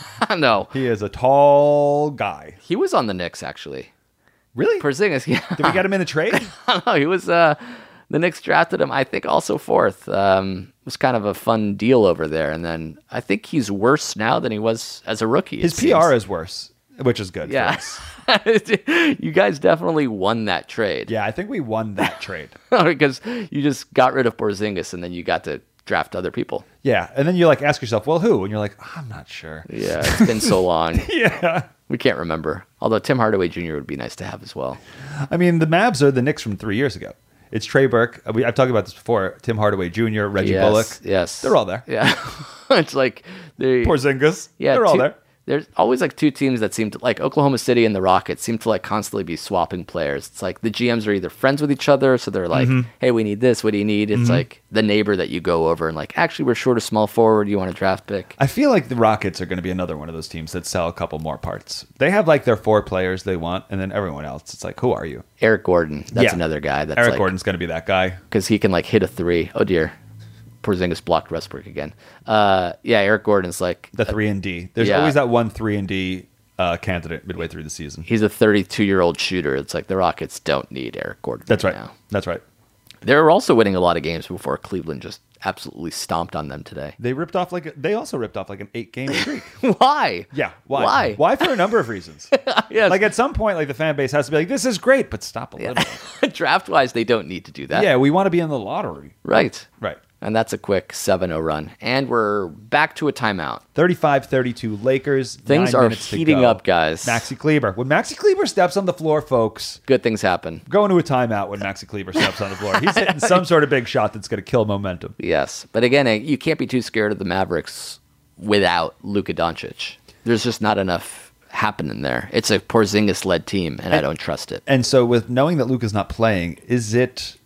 no, He is a tall guy. he was on the Knicks actually. Really? Porzingis, yeah. Did we get him in the trade? I don't know. He was uh, the Knicks drafted him. I think also fourth. Um, it was kind of a fun deal over there, and then I think he's worse now than he was as a rookie. His P R is worse, which is good yeah. for us. You guys definitely won that trade. Yeah, I think we won that trade. because you just got rid of Porzingis, and then you got to draft other people. Yeah, and then you like ask yourself, well, who? And you're like, I'm not sure. Yeah, it's been so long. Yeah. We can't remember. Although Tim Hardaway Junior would be nice to have as well. I mean, the Mavs are the Knicks from three years ago. It's Trey Burke. We, I've talked about this before. Tim Hardaway Junior, Reggie yes, Bullock. Yes. They're all there. Yeah. It's like they Porzingis. Yeah, They're all two- there. There's always like two teams that seem to like Oklahoma City and the Rockets seem to like constantly be swapping players. It's like the G Ms are either friends with each other, so they're like, Mm-hmm. "Hey, we need this. What do you need?" It's like the neighbor that you go over and like, "Actually, we're short a small forward. You want a draft pick?" I feel like the Rockets are going to be another one of those teams that sell a couple more parts. They have like their four players they want, and then everyone else, it's like, who are you? Eric Gordon, that's Yeah. another guy. That's Eric like, Gordon's going to be that guy. because he can like hit a three. Oh dear, Porzingis blocked Westbrook again. Uh, yeah, Eric Gordon's like The three and D. There's yeah. always that one three and D uh, candidate midway through the season. he's a thirty-two year old shooter. It's like the Rockets don't need Eric Gordon. That's right. now. That's right. They were also winning a lot of games before Cleveland just absolutely stomped on them today. They ripped off like a, they also ripped off like an eight game streak. Why? Yeah. Why? Why? Why for a number of reasons. Yes. Like at some point, like the fan base has to be like, this is great, but stop a little. Draft wise, they don't need to do that. Yeah, we want to be in the lottery. Right. Right. And that's a quick seven oh run. And we're back to a timeout. thirty-five thirty-two Lakers. Things nine are minutes to heating go. up, guys. Maxi Kleber. When Maxi Kleber steps on the floor, folks, Good things happen. go into a timeout when Maxi Kleber steps on the floor. He's hitting some sort of big shot that's going to kill momentum. Yes. But again, eh, you can't be too scared of the Mavericks without Luka Doncic. There's just not enough happening there. It's a Porzingis-led team, and I don't trust it. And so, with knowing that Luka's not playing, is it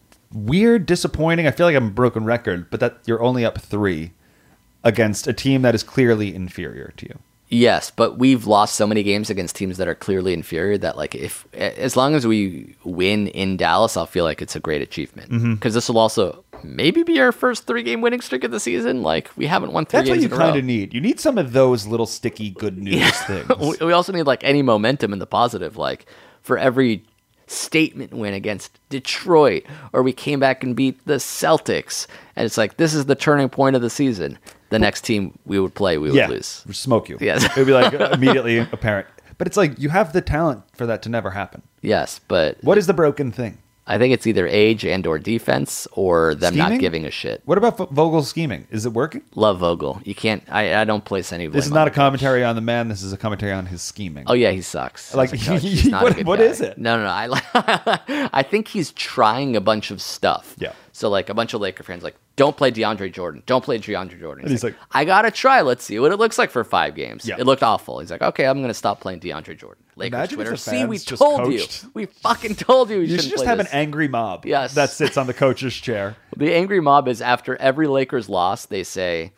weird, disappointing? I feel like I'm a broken record, but that you're only up three against a team that is clearly inferior to you. Yes, but we've lost so many games against teams that are clearly inferior that, like, if as long as we win in Dallas, I'll feel like it's a great achievement. Because Mm-hmm. this will also maybe be our first three-game winning streak of the season. Like, we haven't won three That's what games you in a row. kind of need. You need some of those little sticky good news things. We we also need like any momentum in the positive. Like for every statement win against Detroit, or we came back and beat the Celtics, and it's like this is the turning point of the season. The next team we would play, we would yeah, lose. smoke you. Yes. It would be like immediately apparent. But it's like you have the talent for that to never happen. Yes, but What is the broken thing? I think it's either age and or defense or them Scheming? not giving a shit. What about F- Vogel's scheming? Is it working? Love Vogel. You can't. I, I don't place any. This is blame not on a the coach. commentary on the man. This is a commentary on his scheming. Oh yeah, he sucks. Like, As a coach. He's not a what- good what guy. is it? No, no, no. I I think he's trying a bunch of stuff. Yeah. So like a bunch of Laker fans like, don't play DeAndre Jordan. Don't play DeAndre Jordan. And he's like, I gotta try. Let's see what it looks like for five games. Yeah. It looked awful. He's like, okay, I'm gonna stop playing DeAndre Jordan. Lakers Imagine if Twitter. the See, we fans just told coached. you. We fucking told you. You, You shouldn't should just play have this. an angry mob Yes. that sits on the coach's chair. The angry mob is after every Lakers loss, they say,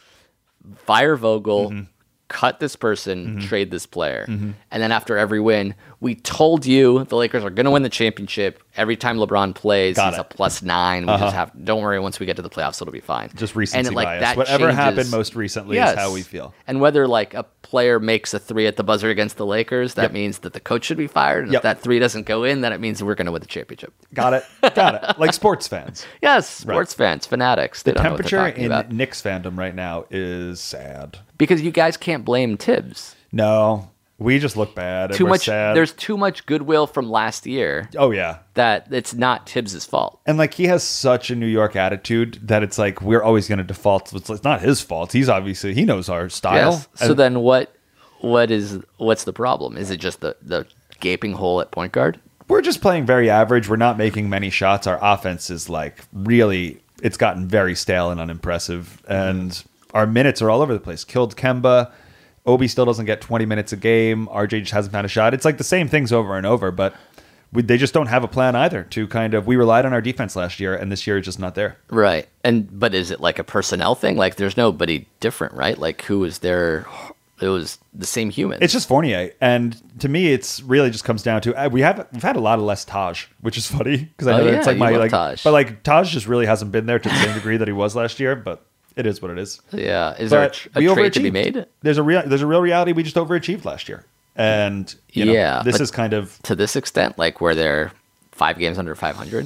fire Vogel, Mm-hmm. cut this person, trade this player. And then after every win, we told you the Lakers are going to win the championship. Every time LeBron plays, Got he's it. a plus nine. We Uh-huh. just have, don't worry, once we get to the playoffs, it'll be fine. Just recency and, like, bias. that Whatever changes- happened most recently Yes. is how we feel. And whether like a player makes a three at the buzzer against the Lakers, that Yep. means that the coach should be fired. And Yep. if that three doesn't go in, then it means we're going to win the championship. Got it. Got it. Like sports fans. Yes, sports fans, fanatics. They The don't know what they're temperature talking in about. Knicks fandom right now is sad. Because you guys can't blame Tibbs. No, we just look bad. And Too we're much. sad. There's too much goodwill from last year Oh yeah. that it's not Tibbs' fault. And like he has such a New York attitude that it's like we're always going to default. It's, it's not his fault. He's obviously he knows our style. Yes. So And then what? What is? What's the problem? Is it just the the gaping hole at point guard? we're just playing very average. We're not making many shots. Our offense is like really. It's gotten very stale and unimpressive, and our minutes are all over the place. Killed Kemba. Obi still doesn't get twenty minutes a game. R J just hasn't found a shot. It's like the same things over and over, but we, they just don't have a plan either to kind of, we relied on our defense last year and this year it's just not there. Right. And but is it like a personnel thing? Like there's nobody different, right? Like who is there? It was the same human. It's just Fournier. And to me, it's really just comes down to, uh, we have, we've had a lot of less Taj, which is funny because I Oh, know yeah, it's like you my, love like, Taj. but like Taj just really hasn't been there to the same degree that he was last year, but it is what it is. yeah. Is there a, But tr- a we trade to be overachieved. made? There's a real, there's a real reality. We just overachieved last year. And you know, Yeah, this but- is kind of To this extent, like where they're five games under five hundred?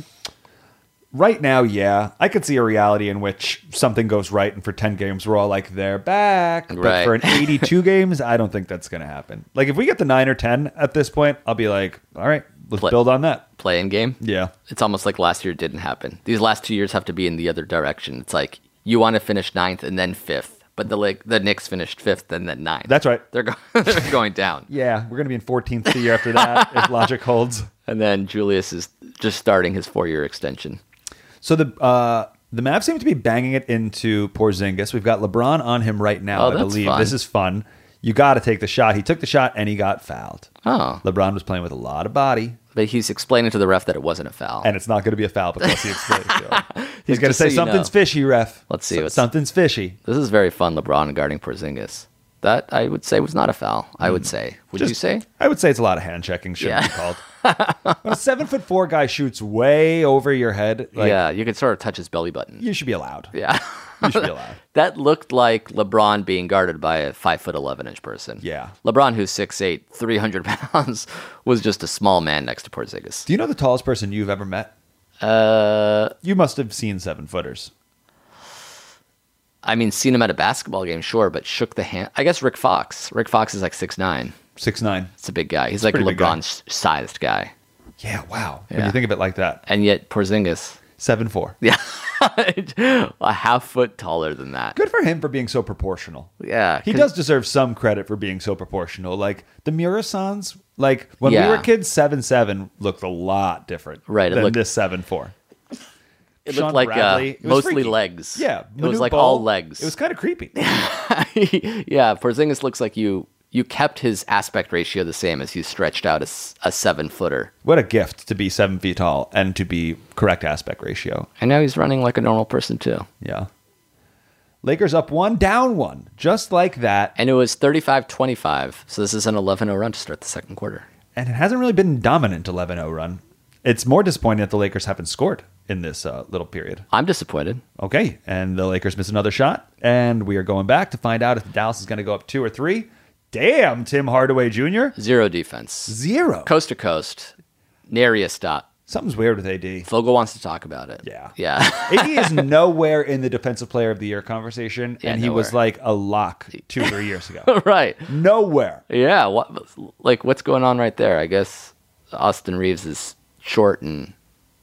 right now. Yeah, I could see a reality in which something goes right, and for ten games we're all like they're back. But Right. for an eighty-two games, I don't think that's going to happen. Like if we get the nine or ten at this point, I'll be like, all right, let's Play- build on that. Play-in game? Yeah, It's almost like last year didn't happen. These last two years have to be in the other direction. It's like you want to finish ninth and then fifth, but the like the Knicks finished fifth and then ninth. that's right. they're, go- they're going down. Yeah, we're going to be in fourteenth the year after that if logic holds. And then Julius is just starting his four-year extension. So the uh, the Mavs seem to be banging it into Porzingis. We've got LeBron on him right now. Oh, I that's believe fun. this is fun. You got to take the shot. He took the shot and he got fouled. Oh, LeBron was playing with a lot of body, but he's explaining to the ref that it wasn't a foul. and it's not going to be a foul because he explained it to him. He's Just going to so say you something's know. fishy, ref. Let's see So- what's- something's fishy. This is very fun, LeBron guarding Porzingis. That, I would say, was not a foul. I would say. Would you Just- say? I would say it's a lot of hand checking. Shouldn't Yeah. be called. When a seven foot four guy shoots way over your head, like, yeah, you could sort of touch his belly button. you should be allowed. Yeah. You should be allowed. That looked like LeBron being guarded by a five foot eleven inch person. Yeah. LeBron, who's six eight, three hundred pounds, was just a small man next to Porzingis. Do you know the tallest person you've ever met? Uh, You must have seen seven footers. I mean, seen him at a basketball game, sure, but shook the hand. I guess Rick Fox. Rick Fox is like six nine. Six nine. It's a big guy. He's like a pretty big guy. LeBron sized guy. Yeah, wow. When Yeah. you think of it like that. And yet Porzingis, Seven four. yeah, a half foot taller than that. Good for him for being so proportional. Yeah. He 'cause- does deserve some credit for being so proportional. Like the Murasans, like when Yeah. we were kids, seven seven looked a lot different Right, it than looked- this seven four. It Sean looked like Bradley, uh, it was mostly freaky. legs. Yeah. It was Manute like Bol, all legs. It was kind of creepy. Yeah, Porzingis looks like you you kept his aspect ratio the same as you stretched out a, s- a seven footer. What a gift to be seven feet tall and to be correct aspect ratio. And now he's running like a normal person too. Yeah. Lakers up one, down one. Just like that. And it was thirty-five twenty-five. So this is an eleven oh run to start the second quarter. And it hasn't really been a dominant eleven oh run. It's more disappointing that the Lakers haven't scored in this uh, little period. I'm disappointed. Okay, and the Lakers miss another shot, and we are going back to find out if Dallas is going to go up two or three. Damn, Tim Hardaway Junior Zero defense. Zero. Coast to coast. Nary a stop. Something's weird with A D. Vogel wants to talk about it. Yeah. Yeah. A D is nowhere in the Defensive Player of the Year conversation, Yeah, and he was nowhere. like a lock two, three years ago. Right. Nowhere. Yeah. What? Like, what's going on right there? I guess Austin Reeves is short and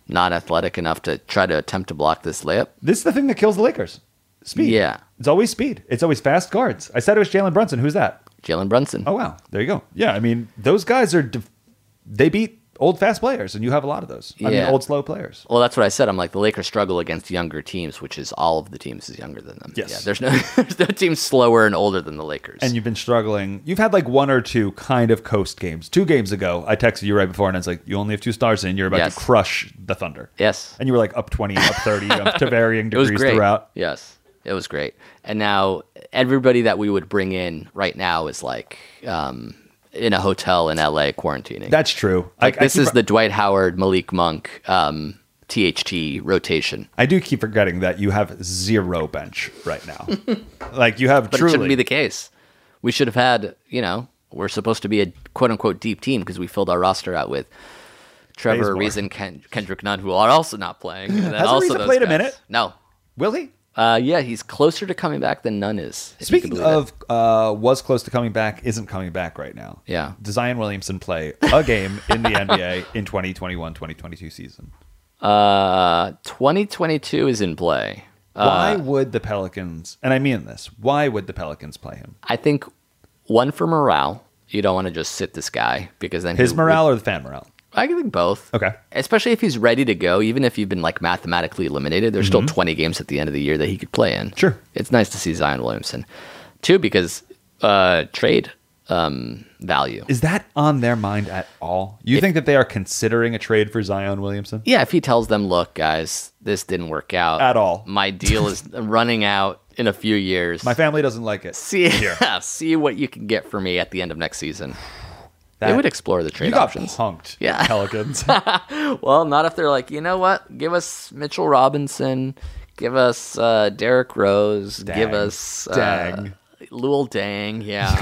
not athletic enough to try to attempt to block this layup. This is the thing that kills the Lakers. Speed. Yeah. It's always speed. It's always fast guards. I said it was Jalen Brunson. Who's that? Jalen Brunson. Oh, wow. There you go. Yeah, I mean, those guys are, def- they beat old fast players, and you have a lot of those. I mean, Yeah. old slow players. Well, that's what I said. I'm like, the Lakers struggle against younger teams, which is all of the teams is younger than them. Yes. Yeah, there's no there's no team slower and older than the Lakers. And you've been struggling. You've had like one or two kind of coast games. Two games ago, I texted you right before, and I was like, you only have two stars in. You're about Yes. to crush the Thunder. Yes. And you were like up twenty, up thirty, up to varying It was degrees great. throughout. Yes. It was great. And now everybody that we would bring in right now is like um, in a hotel in L A quarantining. That's true. Like I, this I keep, is the Dwight Howard, Malik Monk, um, T H T rotation. I do keep forgetting that you have zero bench right now. Like you have But truly. it shouldn't be the case. We should have had, you know, we're supposed to be a quote unquote deep team because we filled our roster out with Trevor, Bazemore. Reason, Ken- Kendrick Nunn, who are also not playing. And then Hasn't also Reason those played a guys. minute? No. Will he? Uh, yeah, he's closer to coming back than Nunn is. if you can Speaking believe it. of uh, was close to coming back, isn't coming back right now. Yeah. Does Zion Williamson play a game in the N B A in twenty twenty-one twenty twenty-two season? Uh, twenty twenty-two is in play. Why Uh, would the Pelicans, and I mean this, why would the Pelicans play him? I think one for morale. You don't want to just sit this guy because then His he- morale or the fan morale? I think both. Okay. Especially if he's ready to go, even if you've been like mathematically eliminated, there's Mm-hmm. still twenty games at the end of the year that he could play in. Sure. It's nice to see Zion Williamson. Two, because uh, trade um, value. Is that on their mind at all? You think that they are considering a trade for Zion Williamson? Yeah, if he tells them, look, guys, this didn't work out At all. My deal is running out in a few years. My family doesn't like it. see, Here. see what you can get for me at the end of next season. That- They would explore the trade You got options. punked, Yeah. Pelicans. Well, not if they're like, you know what? Give us Mitchell Robinson. Give us uh, Derrick Rose. Give Dang. us uh, Dang. Lil Dang. Yeah.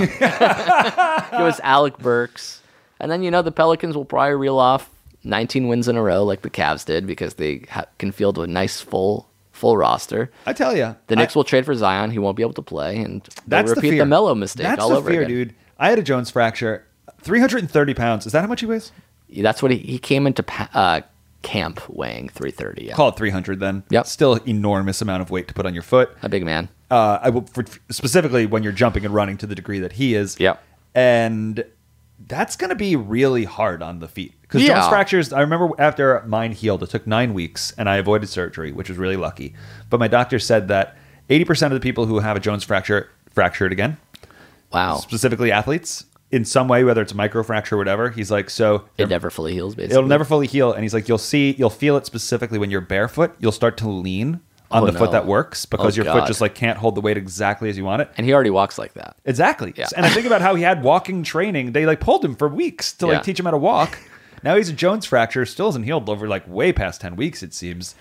Give us Alec Burks. And then, you know, the Pelicans will probably reel off nineteen wins in a row like the Cavs did because they ha- can field a nice full full roster. I tell you. The Knicks will trade for Zion. He won't be able to play. And they'll That's repeat the the, fear. Melo mistake That's all the over fear, again. dude. I had a Jones fracture. three hundred thirty pounds. Is that how much he weighs? That's what he, he came into pa- uh, camp weighing three thirty. Yeah. Call it three hundred then. Yep. Still enormous amount of weight to put on your foot. A big man. Uh, I will, for, specifically when you're jumping and running to the degree that he is. Yep. And that's going to be really hard on the feet. Because Yeah. Jones fractures, I remember after mine healed, it took nine weeks and I avoided surgery, which was really lucky. But my doctor said that eighty percent of the people who have a Jones fracture fracture it again. Wow. Specifically athletes. In some way, whether it's a microfracture or whatever, he's like, so It never fully heals, basically. it'll never fully heal. And he's like, you'll see, you'll feel it specifically when you're barefoot. You'll start to lean on Oh, the foot no. that works because Oh, your God. foot just like can't hold the weight exactly as you want it. And he already walks like that. Exactly. Yeah. And I think about how he had walking training. They like pulled him for weeks to like Yeah. teach him how to walk. Now he's a Jones fracture, still isn't healed over like way past ten weeks, it seems.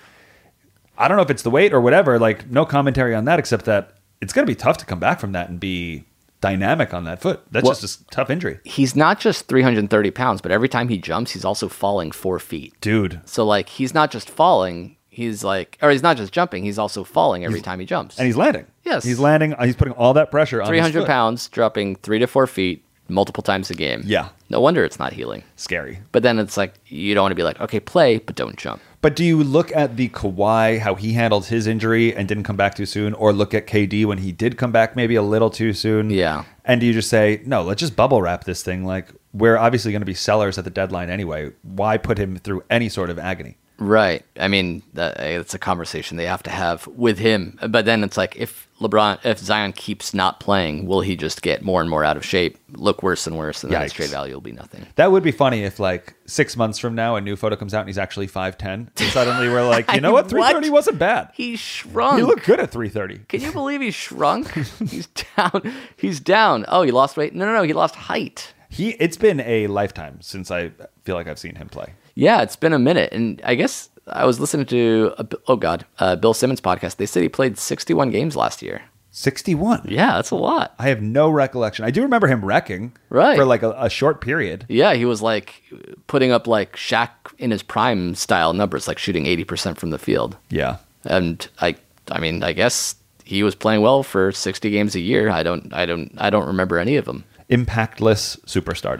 I don't know if it's the weight or whatever. Like, no commentary on that, except that it's going to be tough to come back from that and be dynamic on that foot. That's Well- just a tough injury. He's not just three hundred thirty pounds, but every time he jumps, he's also falling four feet. Dude. So, like, he's not just falling, he's like, or he's not just jumping, he's also falling every time he jumps. And he's landing. Yes. He's landing. He's putting all that pressure on his three hundred foot. pounds, dropping three to four feet multiple times a game. Yeah. No wonder it's not healing. Scary. But then it's like, you don't want to be like, okay, play, but don't jump. But do you look at the Kawhi, how he handled his injury and didn't come back too soon, or look at K D when he did come back maybe a little too soon? Yeah. And do you just say, no, let's just bubble wrap this thing? Like, we're obviously going to be sellers at the deadline anyway. Why put him through any sort of agony? Right. I mean, that, it's a conversation they have to have with him. But then it's like, if LeBron, if Zion keeps not playing, will he just get more and more out of shape, look worse and worse, and then his Yikes. trade value will be nothing? That would be funny if, like, six months from now, a new photo comes out and he's actually five ten. And suddenly we're like, you know what? three thirty wasn't bad. He shrunk. He looked good at three thirty. Can you believe he shrunk? He's down. He's down. Oh, he lost weight? No, no, no. He lost height. He, it's been a lifetime since I feel like I've seen him play. Yeah, it's been a minute. And I guess I was listening to, a, oh God, uh, Bill Simmons' podcast. They said he played sixty-one games last year. sixty-one. Yeah, that's a lot. I have no recollection. I do remember him wrecking Right. for like a, a short period. Yeah, he was like putting up like Shaq in his prime style numbers, like shooting eighty percent from the field. Yeah. And I, I mean, I guess he was playing well for sixty games a year. I don't, I don't, I don't remember any of them. Impactless superstardom.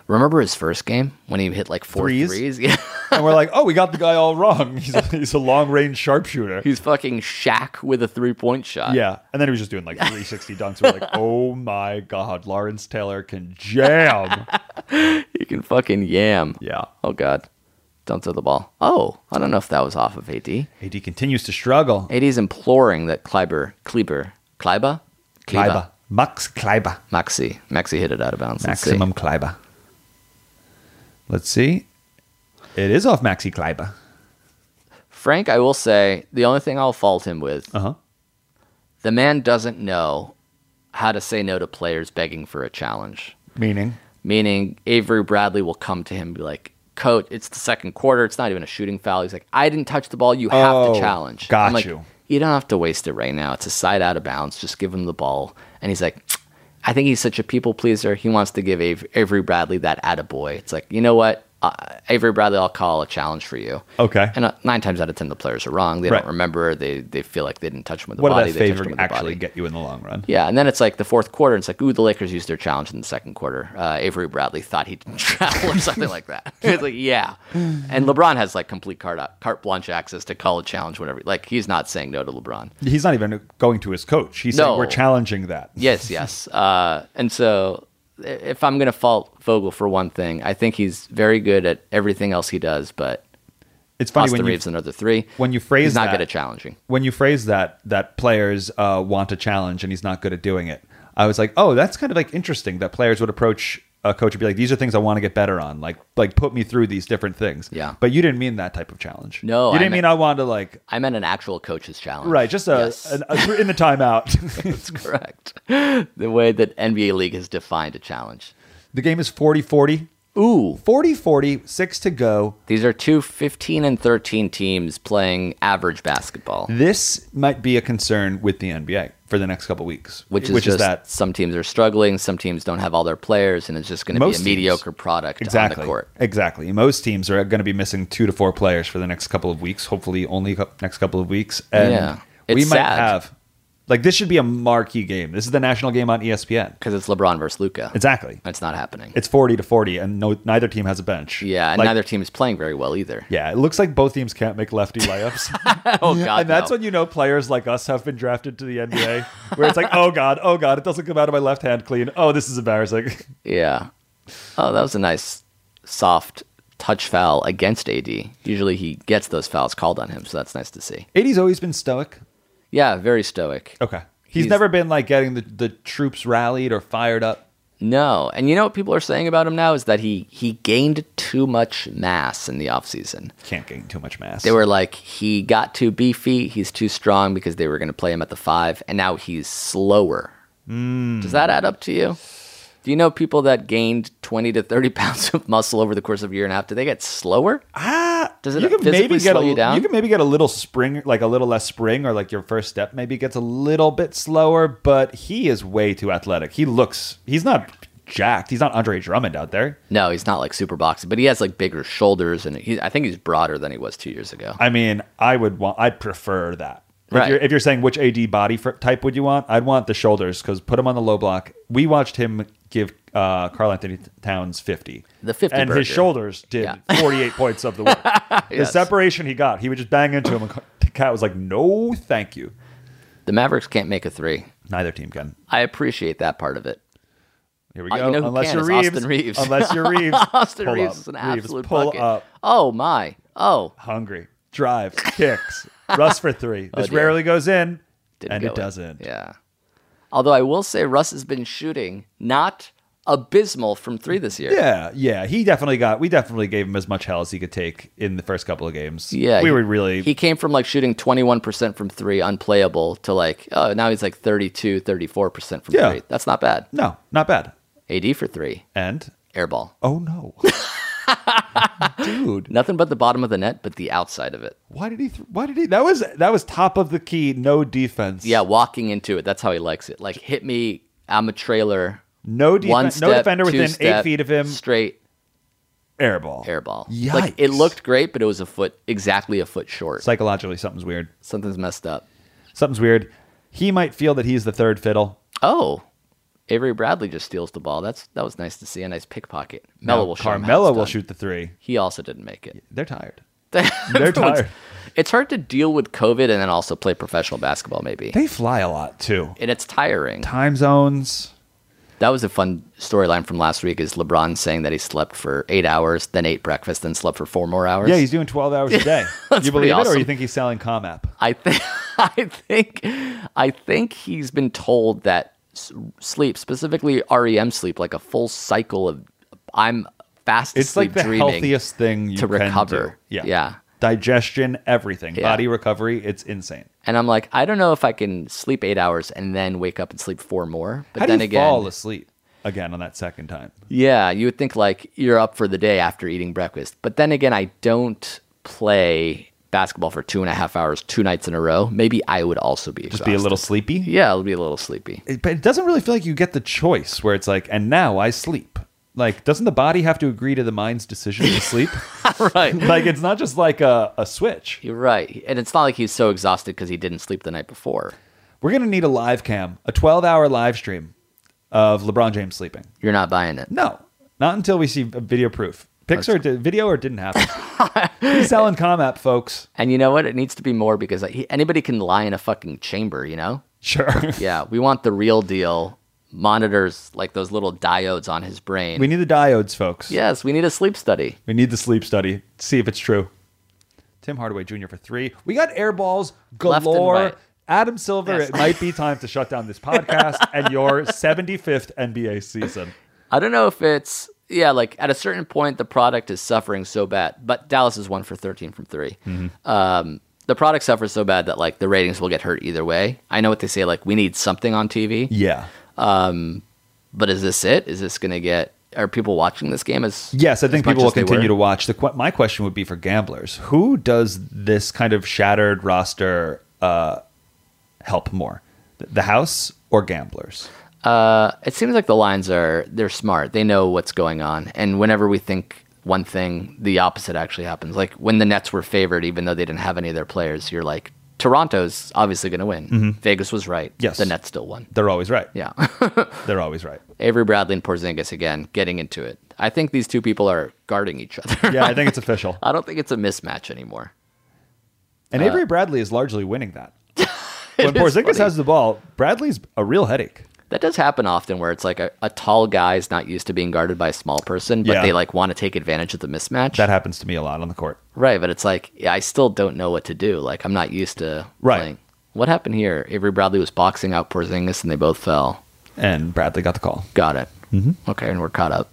Remember his first game when he hit like four Threes? threes? Yeah. And we're like, oh, we got the guy all wrong. He's a, he's a long-range sharpshooter. He's fucking Shaq with a three-point shot. Yeah, and then he was just doing like three sixty dunks. We're like, oh my God, Lawrence Taylor can jam. He can fucking yam. Yeah. Oh, God. Don't throw the ball. Oh, I don't know if that was off of A D. A D continues to struggle. A D's imploring that Kleiber, Kleber, Kleiber? Kleiber. Max Kleiber. Maxi. Maxi hit it out of bounds. Let's see. Maximum Kleiber. Let's see. It is off Maxi Kleiber. Frank, I will say, the only thing I'll fault him with, Uh-huh. the man doesn't know how to say no to players begging for a challenge. Meaning? Meaning Avery Bradley will come to him and be like, Coach, it's the second quarter. It's not even a shooting foul. He's like, I didn't touch the ball. You have Oh, to challenge. got I'm like, you. You don't have to waste it right now. It's a side out of bounds. Just give him the ball. And he's like, I think he's such a people pleaser. He wants to give Avery, Avery Bradley that attaboy. It's like, you know what? Uh, Avery Bradley, I'll call a challenge for you. Okay. And uh, nine times out of ten, the players are wrong. They Right. don't remember. They they feel like they didn't touch him with the What body. did that They touched favor him with the actually body. get you in the long run? Yeah, and then it's like the fourth quarter, and it's like, ooh, the Lakers used their challenge in the second quarter. Uh, Avery Bradley thought he didn't travel or something like that. It's like, yeah. And LeBron has like complete carte, carte blanche access to call a challenge whenever. Like, he's not saying no to LeBron. He's not even going to his coach. He's No. saying we're challenging that. Yes, yes. Uh, and so if I'm going to fault Vogel for one thing, I think he's very good at everything else he does, but It's funny Austin when you, Reeves another three. when you phrase he's not that, good at challenging. when you phrase that that players uh, want a challenge and he's not good at doing it. I was like, oh, that's kind of like interesting that players would approach a coach and be like, these are things I want to get better on. Like, like put me through these different things. Yeah. But you didn't mean that type of challenge. No, you I didn't meant- mean I wanted to like, I meant an actual coach's challenge. right, just a, Yes. an- a in the timeout. That's correct. The way that N B A League has defined a challenge. The game is forty forty. Ooh. forty forty, six to go. These are two fifteen and thirteen teams playing average basketball, This might be a concern with the N B A for the next couple weeks. which is which just is that some teams are struggling, some teams don't have all their players, and it's just going to be a Most teams. mediocre product exactly on the court. exactly. Most teams are going to be missing two to four players for the next couple of weeks. Hopefully, only cou- next couple of weeks. And Yeah. we It's might sad. have like this should be a marquee game. This is the national game on E S P N. Because it's LeBron versus Luka. Exactly. It's not happening. It's forty to forty, and no, neither team has a bench. yeah, and Like, neither team is playing very well either. Yeah, it looks like both teams can't make lefty layups. Oh, God, And that's no. when you know players like us have been drafted to the N B A, where it's like, oh God, oh God, it doesn't come out of my left hand clean. Oh, this is embarrassing. Yeah. Oh, that was a nice, soft touch foul against A D. Usually he gets those fouls called on him, so that's nice to see. A D's always been stoic. Yeah, very stoic. Okay. He's, He's- never been like getting the, the troops rallied or fired up. No. And you know what people are saying about him now is that he, he gained too much mass in the offseason. Can't gain too much mass. They were like, he got too beefy, he's too strong because they were going to play him at the five, and now he's slower. Hmm. Does that add up to you? Do you know people that gained twenty to thirty pounds of muscle over the course of a year and a half? Do they get slower? ah, Does it you can physically maybe get slow a, you down? You can maybe get a little spring, like a little less spring, or like your first step maybe gets a little bit slower. But he is way too athletic. He looks. He's not jacked. He's not Andre Drummond out there. No, he's not like super boxy, but he has like bigger shoulders, and he, I think he's broader than he was two years ago. I mean, I would want. I'd prefer that. Right. If you're, if you're saying which A D body fr- type would you want, I'd want the shoulders because put him on the low block. We watched him give uh, Karl Anthony Towns fifty. The fifty and burger. his shoulders did Yeah. forty-eight points of the work. The Yes. separation he got, he would just bang into him, and the cat was like, "No, thank you." The Mavericks can't make a three. Neither team can. I appreciate that part of it. Here we Uh, go. you know who Unless can you're is Reeves. Austin Reeves. Unless you're Reeves. Austin Pull Reeves up. is an Reeves, absolute pull bucket. up. Oh my! Oh, Hungry. Drives. Kicks. Russ for three. This dear. rarely goes in, didn't and go it in. doesn't. Yeah. Although I will say Russ has been shooting not abysmal from three this year. Yeah, yeah. He definitely got, we definitely gave him as much hell as he could take in the first couple of games. Yeah, We he- were really, He came from like shooting twenty-one percent from three, unplayable, to like, oh, now he's like thirty-two, thirty-four percent from Yeah. three. That's not bad. no, not bad. A D for three, And, airball. oh no. Dude, Nothing but the bottom of the net, but the outside of it. why did he, th- why did he, that was, that was top of the key, no defense. Yeah, walking into it. That's how he likes it. Like, hit me, I'm a trailer. No One defense, step, no defender two within eight step, feet of him. Straight Airball. airball. Yikes. Like, it looked great, but it was a foot, exactly a foot short. Psychologically, something's weird. Something's messed up. Something's weird. He might feel that he's the third fiddle. Oh, Avery Bradley just steals the ball. That's That was nice to see. A nice pickpocket. Melo Now, will show him how Carmelo it's will done. shoot the three. He also didn't make it. They're tired. They're tired. It's hard to deal with COVID and then also play professional basketball, maybe. They fly a lot too. And it's tiring. Time zones. That was a fun storyline from last week is LeBron saying that he slept for eight hours, then ate breakfast, then slept for four more hours. Yeah, he's doing twelve hours a day. That's You believe pretty it, or awesome. you think he's selling Comap? I think I think I think he's been told that s- sleep, specifically R E M sleep, like a full cycle of I'm fast It's asleep like the dreaming healthiest thing you to can recover. do. Yeah. Yeah. Digestion, everything. Yeah. Body recovery, it's insane. And I'm like, I don't know if I can sleep eight hours and then wake up and sleep four more. But How do then you again, fall asleep again on that second time? yeah, you would think like you're up for the day after eating breakfast. But then again, I don't play basketball for two and a half hours, two nights in a row. Maybe I would also be Just be a little exhausted. sleepy? Yeah, it'll be a little sleepy. It, but it doesn't really feel like you get the choice where it's like, and now I sleep. Like, doesn't the body have to agree to the mind's decision to sleep? Right. Like, it's not just like a, a switch. You're right. And it's not like he's so exhausted because he didn't sleep the night before. We're going to need a live cam, a twelve-hour live stream of LeBron James sleeping. You're not buying it. No, not until we see a video proof. Pics or did, video or didn't happen. He's selling Comap, folks. And you know what? It needs to be more because like, he, anybody can lie in a fucking chamber, you know? Sure. Yeah, we want the real deal. Monitors like those little diodes on his brain. We need the diodes, folks. Yes, we need a sleep study. We need the sleep study. See if it's true. Tim Hardaway Junior for three. We got air balls Left and galore. right. Adam Silver, Yes. it might be time to shut down this podcast and your seventy-fifth N B A season. I don't know if it's yeah, like at a certain point the product is suffering so bad. But Dallas is one for thirteen from three. Mm-hmm. Um, the product suffers so bad that like the ratings will get hurt either way. I know what they say, like we need something on T V. Yeah. Um, but is this it? Is this going to get? Are people watching this game as? Yes, I think as much people will as they continue were? to watch. The qu- my question would be for gamblers: who does this kind of shattered roster uh, help more, the house or gamblers? Uh, it seems like the lines are they're smart. They know what's going on, and whenever we think one thing, the opposite actually happens. Like when the Nets were favored, even though they didn't have any of their players, you're like, Toronto's obviously going to win. Vegas was right. Yes. The Nets still won. They're always right. Yeah. They're always right. Avery Bradley and Porzingis again getting into it. I think these two people are guarding each other. Yeah, I think it's official. I don't think it's a mismatch anymore. And Avery Bradley is largely winning that. When It is Porzingis funny. has the ball, Bradley's a real headache. That does happen often where it's like a, a tall guy is not used to being guarded by a small person, but Yeah. they like want to take advantage of the mismatch. That happens to me a lot on the court. Right, but it's like yeah, I still don't know what to do. Like I'm not used to Right. playing. What happened here? Avery Bradley was boxing out Porzingis and they both fell. And Bradley got the call. Got it. Mm-hmm. Okay, and we're caught up.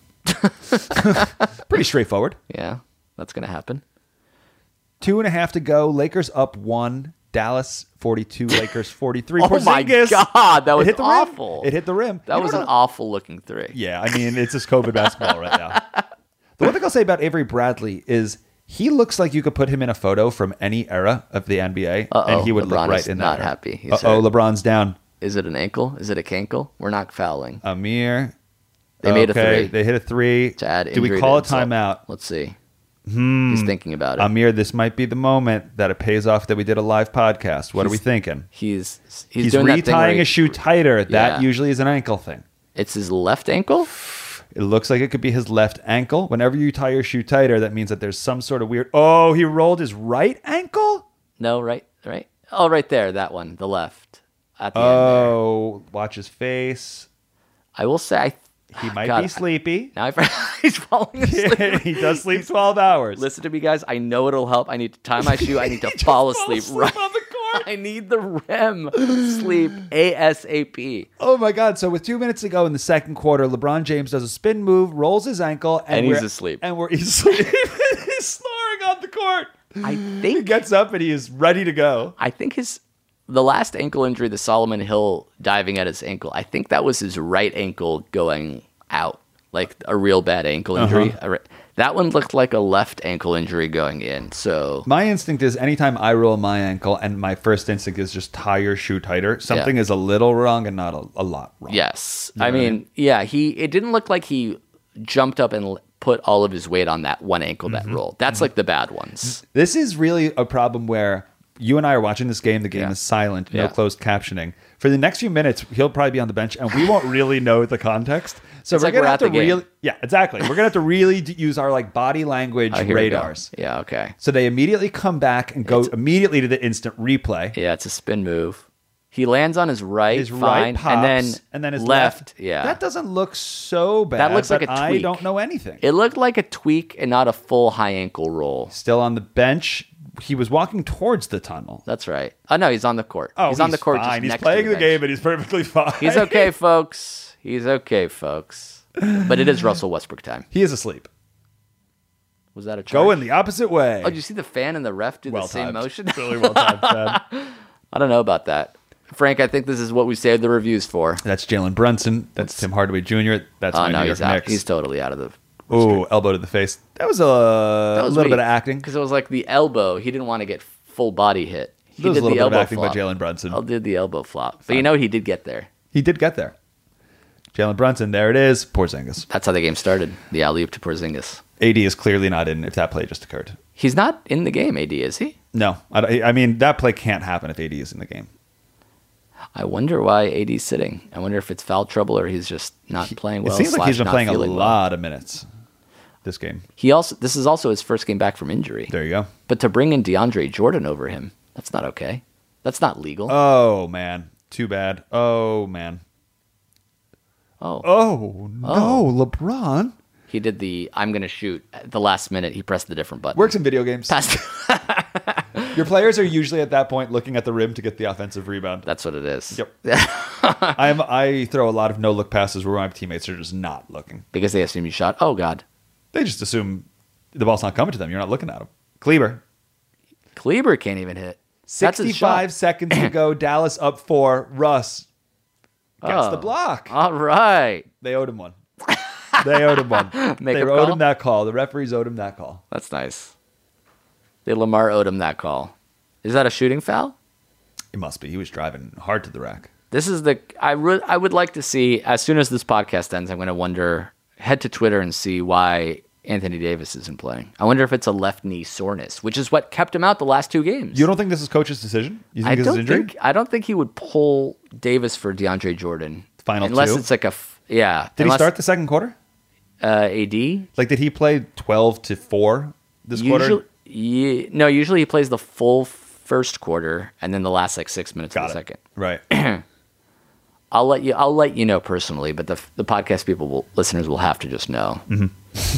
Pretty straightforward. Yeah, that's gonna happen. Two and a half to go. Lakers up one. Dallas forty-two. Lakers forty-three. Oh my Porzingis, God, that it was hit the awful. Rim. It hit the rim. That You was know an what? awful looking three. Yeah, I mean, it's just COVID basketball right now. The one thing I'll say about Avery Bradley is he looks like you could put him in a photo from any era of the N B A, Uh-oh, and he would LeBron look right is in that. not era. happy. He's Uh-oh, hurt. LeBron's down. Is it an ankle? Is it a cankle? We're not fouling. Amir. They made a Okay, three. They hit a three. To add Do we injury call a to insult. timeout? Let's see. He's thinking about it. Amir, this might be the moment that it pays off that we did a live podcast. What are we He's- thinking? he's he's, He's doing that thing where retying he- a shoe tighter. That Yeah. usually is an ankle thing. It's his left ankle. It looks like it could be his left ankle. Whenever you tie your shoe tighter, that means that there's some sort of weird. Oh, he rolled his right ankle? No, right, right. Oh, right there, that one, the left at the end. There. Oh, watch his face. I will say, I, He might God, be sleepy. now I, he's falling asleep. He does sleep twelve hours. Listen to me, guys. I know it'll help. I need to tie my shoe. I need to fall Fall asleep, asleep right on the court. I need the R E M sleep ASAP. Oh my God! So with two minutes to go in the second quarter, LeBron James does a spin move, rolls his ankle, and, And he's we're- asleep. And we're he's, asleep. He's snoring on the court. I He think gets up and he is ready to go. I think his the last ankle injury, the Solomon Hill diving at his ankle. I think that was his right ankle going out, like a real bad ankle injury. Uh-huh. A ri- That one looked like a left ankle injury going in. So My instinct is anytime I roll my ankle, and my first instinct is just tie your shoe tighter. Something Yeah. is a little wrong and not a, a lot wrong. yes, know I what I mean, mean? yeah, he. It didn't look like he jumped up and l- put all of his weight on that one ankle Mm-hmm. that rolled. That's like the bad ones. This is really a problem where you and I are watching this game. The game Yeah. is silent, no Yeah. closed captioning. For the next few minutes, he'll probably be on the bench, and we won't really know the context. So It's we're like gonna we're have at to the game. really, yeah, exactly. We're gonna have to really d- use our like body language Oh, here we go. radars. Yeah, okay. So they immediately come back and go It's- immediately to the instant replay. Yeah, it's a spin move. He lands on his right, His fine, right pops, and then and then his left. left. Yeah, That doesn't look so bad. That looks like but a I tweak. don't know anything. It looked like a tweak and not a full high ankle roll. Still on the bench. He was walking towards the tunnel. That's right. Oh no, he's on the court. Oh, he's on the court. fine. Just He's next playing to the, the, game bench. and he's perfectly fine. He's okay, folks. He's okay, folks. But it is Russell Westbrook time. He is asleep. Was that a charge? Going the opposite way. Oh, did you see the fan and the ref do well the same timed. motion? Really well timed, Fab. I don't know about that. Frank, I think this is what we saved the reviews for. That's Jalen Brunson. That's Tim Hardaway Junior That's Oh my no, New he's York out. Knicks. He's totally out of the. Ooh, elbow to the face. That was a, a little bit of acting. Because it was like the elbow. He didn't want to get full body hit. He There was a did little the bit of elbow acting by flop. Jalen Brunson. I did the elbow flop. But you know he did get there. He did get there. Jalen Brunson, there it is. Porzingis. That's how the game started. The alley-oop to Porzingis. A D is clearly not in if that play just occurred. He's not in the game, A D, is he? No. I, I mean, that play can't happen if A D is in the game. I wonder why A D's sitting. I wonder if it's foul trouble or he's just not playing well. it seems like slash he's been not playing a feeling well. lot of minutes this game. He also this is also his first game back from injury. There you go. But to bring in DeAndre Jordan over him, that's not okay. That's not legal. Oh, man. Too bad. Oh, man. oh. Oh, no. LeBron He did the I'm going to shoot at the last minute. He pressed the different button. works in video games. Passed- Your players are usually at that point looking at the rim to get the offensive rebound. That's what it is. Yep. I'm, I throw a lot of no-look passes where my teammates are just not looking. Because they assume you shot. Oh, God. They just assume the ball's not coming to them. You're not looking at them. Kleber. Kleber can't even hit. That's his sixty-five shot. seconds to go. Dallas up four. Russ gets Oh. the block. All right. They owed him one. They owed him one. Make they a owed call? him that call. The referees owed him that call. That's nice. The Lamar owed him that call. Is that a shooting foul? It must be. He was driving hard to the rack. This is the I re- I would like to see as soon as this podcast ends. I'm going to wonder head to Twitter and see why Anthony Davis isn't playing. I wonder if it's a left knee soreness, which is what kept him out the last two games. You don't think this is coach's decision? You think I this don't is injury? think I don't think he would pull Davis for DeAndre Jordan. Final unless two? it's like a f- yeah. Did unless, he start the second quarter? uh, A D? Like, did he play twelve to four this quarter? Usually, ye- no. Usually he plays the full first quarter and then the last like six minutes Got of the it. second. Right. I'll let you. I'll let you know personally, but the the podcast people will listeners will have to just know. Mm-hmm.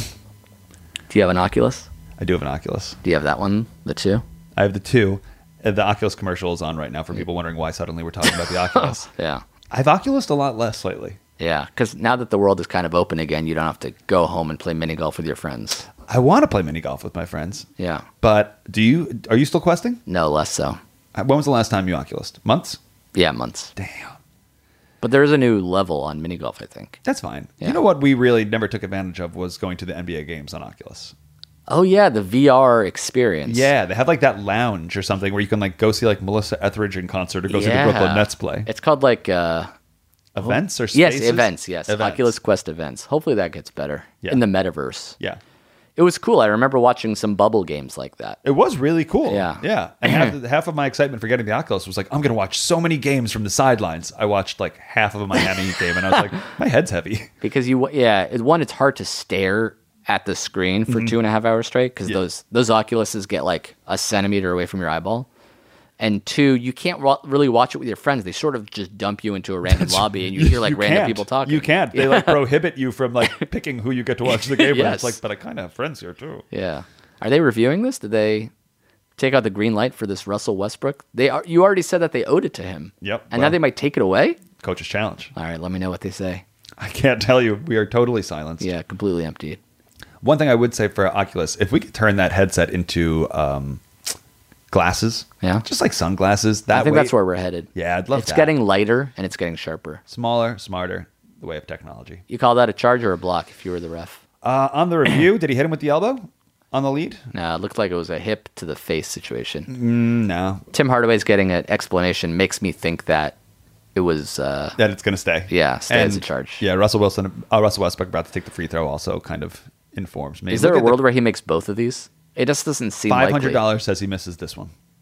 Do you have an Oculus? I do have an Oculus. Do you have that one? The two? I have the two. Uh, The Oculus commercial is on right now for people wondering why suddenly we're talking about the Oculus. Yeah, I've Oculus a lot less lately. yeah. Because now that the world is kind of open again, you don't have to go home and play mini golf with your friends. I want to play mini golf with my friends. Yeah, But do you? Are you still questing? no less so. Uh, When was the last time you Oculus? Months? Yeah, months. Damn. But there is a new level on mini golf, I think. That's fine. Yeah. You know what we really never took advantage of was going to the N B A games on Oculus. Oh yeah, the V R experience. Yeah, they have like that lounge or something where you can like go see like Melissa Etheridge in concert or go see the Yeah. Brooklyn Nets play. It's called like uh, Events or yes, spaces? events. Yes, Events. Oculus Quest events. Hopefully that gets better Yeah. in the metaverse. Yeah. It was cool. I remember watching some bubble games like that. It was really cool. Yeah. Yeah. And half, of- half of my excitement for getting the Oculus was like, I'm going to watch so many games from the sidelines. I watched like half of a Miami Heat game and I was like, my head's heavy. Because you, yeah, it- one, it's hard to stare at the screen for two and a half hours straight because Yeah. those those Oculuses get like a centimeter away from your eyeball. And two, you can't ro- really watch it with your friends. They sort of just dump you into a random lobby and you hear like You random can't. people talking. You can't. They Yeah. like prohibit you from like picking who you get to watch the game with. Yes. It's like, but I kind of have friends here too. Yeah. Are they reviewing this? Did they take out the green light for this Russell Westbrook? They are. You already said that they owed it to him. Yep. And Well- now they might take it away? Coach's challenge. All right, let me know what they say. I can't tell you. We are totally silenced. Yeah, completely emptied. One thing I would say for Oculus, if we could turn that headset into um, glasses, Yeah. just like sunglasses, that I think way, that's where we're headed. Yeah, I'd love It's that. getting lighter and it's getting sharper. smaller, smarter, the way of technology. You call that a charge or a block if you were the ref? Uh, on the review, did he hit him with the elbow on the lead? No, it looked like it was a hip to the face situation. Mm, no, Tim Hardaway's getting an explanation makes me think that it was, uh, that it's going to stay. yeah, stay as a And, charge. Yeah, Russell Wilson, uh, Russell Westbrook about to take the free throw also kind of informs me. Is there Look a at the- world where he makes both of these? It just doesn't seem five likely. hundred dollars says he misses this one. He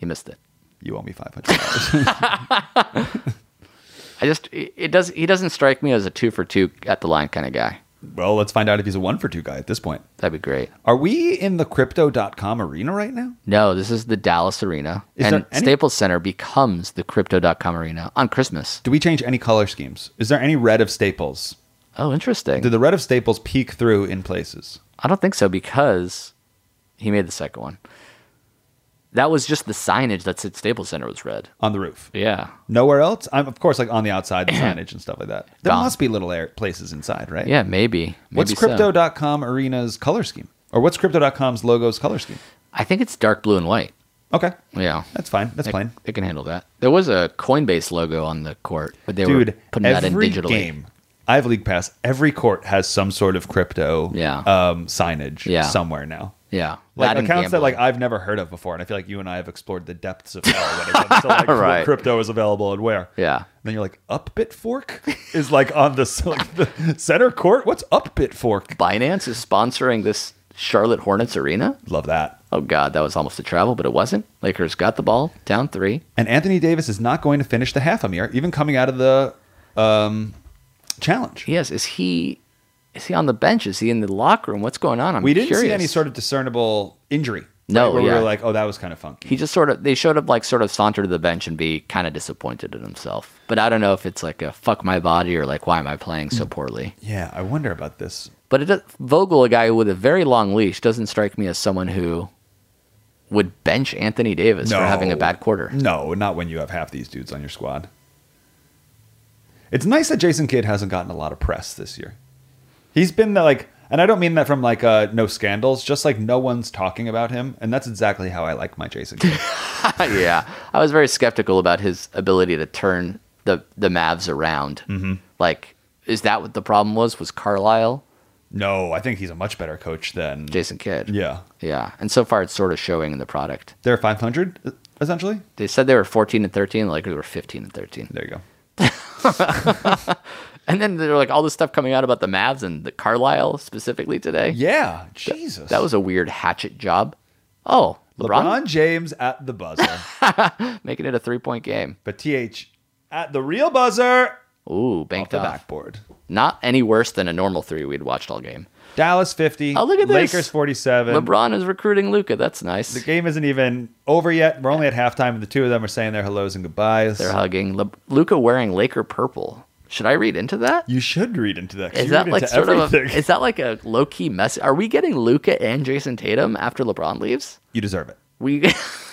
You missed it. You owe me five hundred dollars. I just it, it does. He doesn't strike me as a two for two at the line kind of guy. Well, let's find out if he's a one for two guy at this point. That'd be great. Are we in the crypto dot com arena right now? No, this is the Dallas Arena. Is and there any- Staples Center becomes the crypto dot com Arena on Christmas. Do we change any color schemes? Is there any red of Staples? Oh, interesting. Did the red of Staples peek through in places? I don't think so because he made the second one. That was just the signage that said Staples Center was red. On the roof? Yeah. Nowhere else? I'm, of course, like on the outside, the signage and stuff like that. There Gone. must be little air places inside, right? Yeah, maybe. maybe What's so. crypto dot com Arena's color scheme? Or what's crypto dot com's logo's color scheme? I think it's dark blue and white. Okay. Yeah. That's fine. That's They, plain. they can handle that. There was a Coinbase logo on the court, but they were Dude, putting that in every digitally. game, I have League Pass, every court has some sort of crypto Yeah. um, signage Yeah. somewhere now. Yeah. Like That and accounts that like gambling. I've never heard of before, and I feel like you and I have explored the depths of hell when it comes to like Right. what crypto is available and where. Yeah. And then you're like, Upbit Fork is like on the, like, the center court. What's Upbit Fork? Binance is sponsoring this Charlotte Hornets arena. Love that. Oh, God, that was almost a travel, but it wasn't. Lakers got the ball, down three. And Anthony Davis is not going to finish the half, Amir, even coming out of the um, challenge. Yes, is he is he on the bench? Is he in the locker room? What's going on? I'm we didn't curious. see any sort of discernible injury. No, right, where yeah. we were like, oh, that was kind of funky. He just sort of, they showed up like sort of saunter to the bench and be kind of disappointed in himself. But I don't know if it's like a fuck my body or like, why am I playing so poorly? Yeah, I wonder about this. But it does, Vogel, a guy with a very long leash, doesn't strike me as someone who would bench Anthony Davis for having a bad quarter. No, not when you have half these dudes on your squad. It's nice that Jason Kidd hasn't gotten a lot of press this year. He's been the, like, and I don't mean that from like uh, no scandals, just like no one's talking about him, and that's exactly how I like my Jason Kidd. Yeah, I was very skeptical about his ability to turn the the Mavs around. Mm-hmm. Like, is that what the problem was? Was Carlisle? No, I think he's a much better coach than Jason Kidd. Yeah, Yeah, and so far it's sort of showing in the product. they're five hundred essentially. They said they were fourteen and thirteen, like they were fifteen and thirteen. There you go. And then there were like all this stuff coming out about the Mavs and the Carlisle specifically today. Yeah, Jesus, That was a weird hatchet job. Oh, LeBron, LeBron, James at the buzzer, making it a three-point game. but T H at the real buzzer Ooh, off banked the off. backboard. Not any worse than a normal three we'd watched all game. Dallas fifty. Oh, look at this. Lakers forty-seven. LeBron is recruiting Luka. That's nice. The game isn't even over yet. We're only at halftime, and the two of them are saying their hellos and goodbyes. They're hugging. Le- Luka wearing Laker purple. Should I read into that? You should read into that. 'cause Is you that read like into sort everything. of a, is that like a low key mess? Are we getting Luka and Jason Tatum after LeBron leaves? You deserve it. We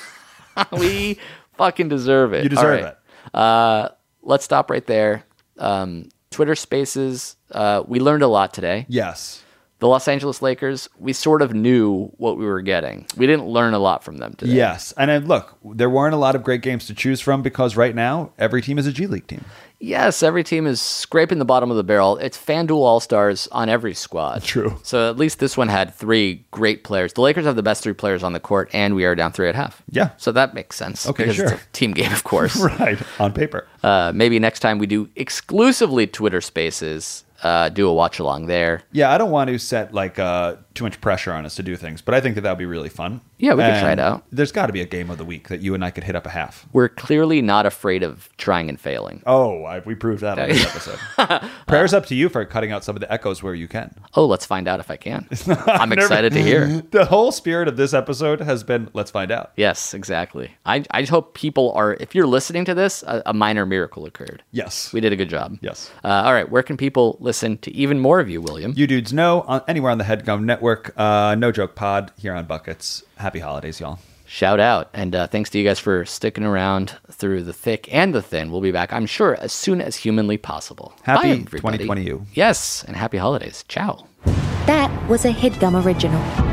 we fucking deserve it. You deserve All right. it. Uh, let's stop right there. Um, Twitter Spaces. Uh, we learned a lot today. Yes. The Los Angeles Lakers, we sort of knew what we were getting. We didn't learn a lot from them today. Yes. And then, look, there weren't a lot of great games to choose from because right now every team is a G League team. Yes, every team is scraping the bottom of the barrel. It's FanDuel All-Stars on every squad. True. So at least this one had three great players. The Lakers have the best three players on the court, and we are down three at half. Yeah. So that makes sense. Okay, because sure. It's a team game, of course. Right. On paper. uh, maybe next time we do exclusively Twitter Spaces, uh, do a watch along there. Yeah, I don't want to set like uh, too much pressure on us to do things, but I think that that would be really fun. Yeah, we could try it And out. There's got to be a game of the week that you and I could hit up a half. We're clearly not afraid of trying and failing. Oh, I, we proved that on this episode. Prayers up to you for cutting out some of the echoes where you can. Oh, let's find out if I can. I'm excited to hear. The whole spirit of this episode has been, let's find out. Yes, exactly. I, I hope people are, if you're listening to this, a, a minor miracle occurred. Yes. We did a good job. Yes. Uh, all right. Where can people listen to even more of you, William? You dudes know, on, anywhere on the HeadGum Network, uh, No Joke Pod here on Buckets. Happy holidays, y'all. Shout out. And uh, thanks to you guys for sticking around through the thick and the thin. We'll be back, I'm sure, as soon as humanly possible. Bye, Happy everybody. twenty twenty you. Yes, and happy holidays. Ciao. That was a HeadGum original.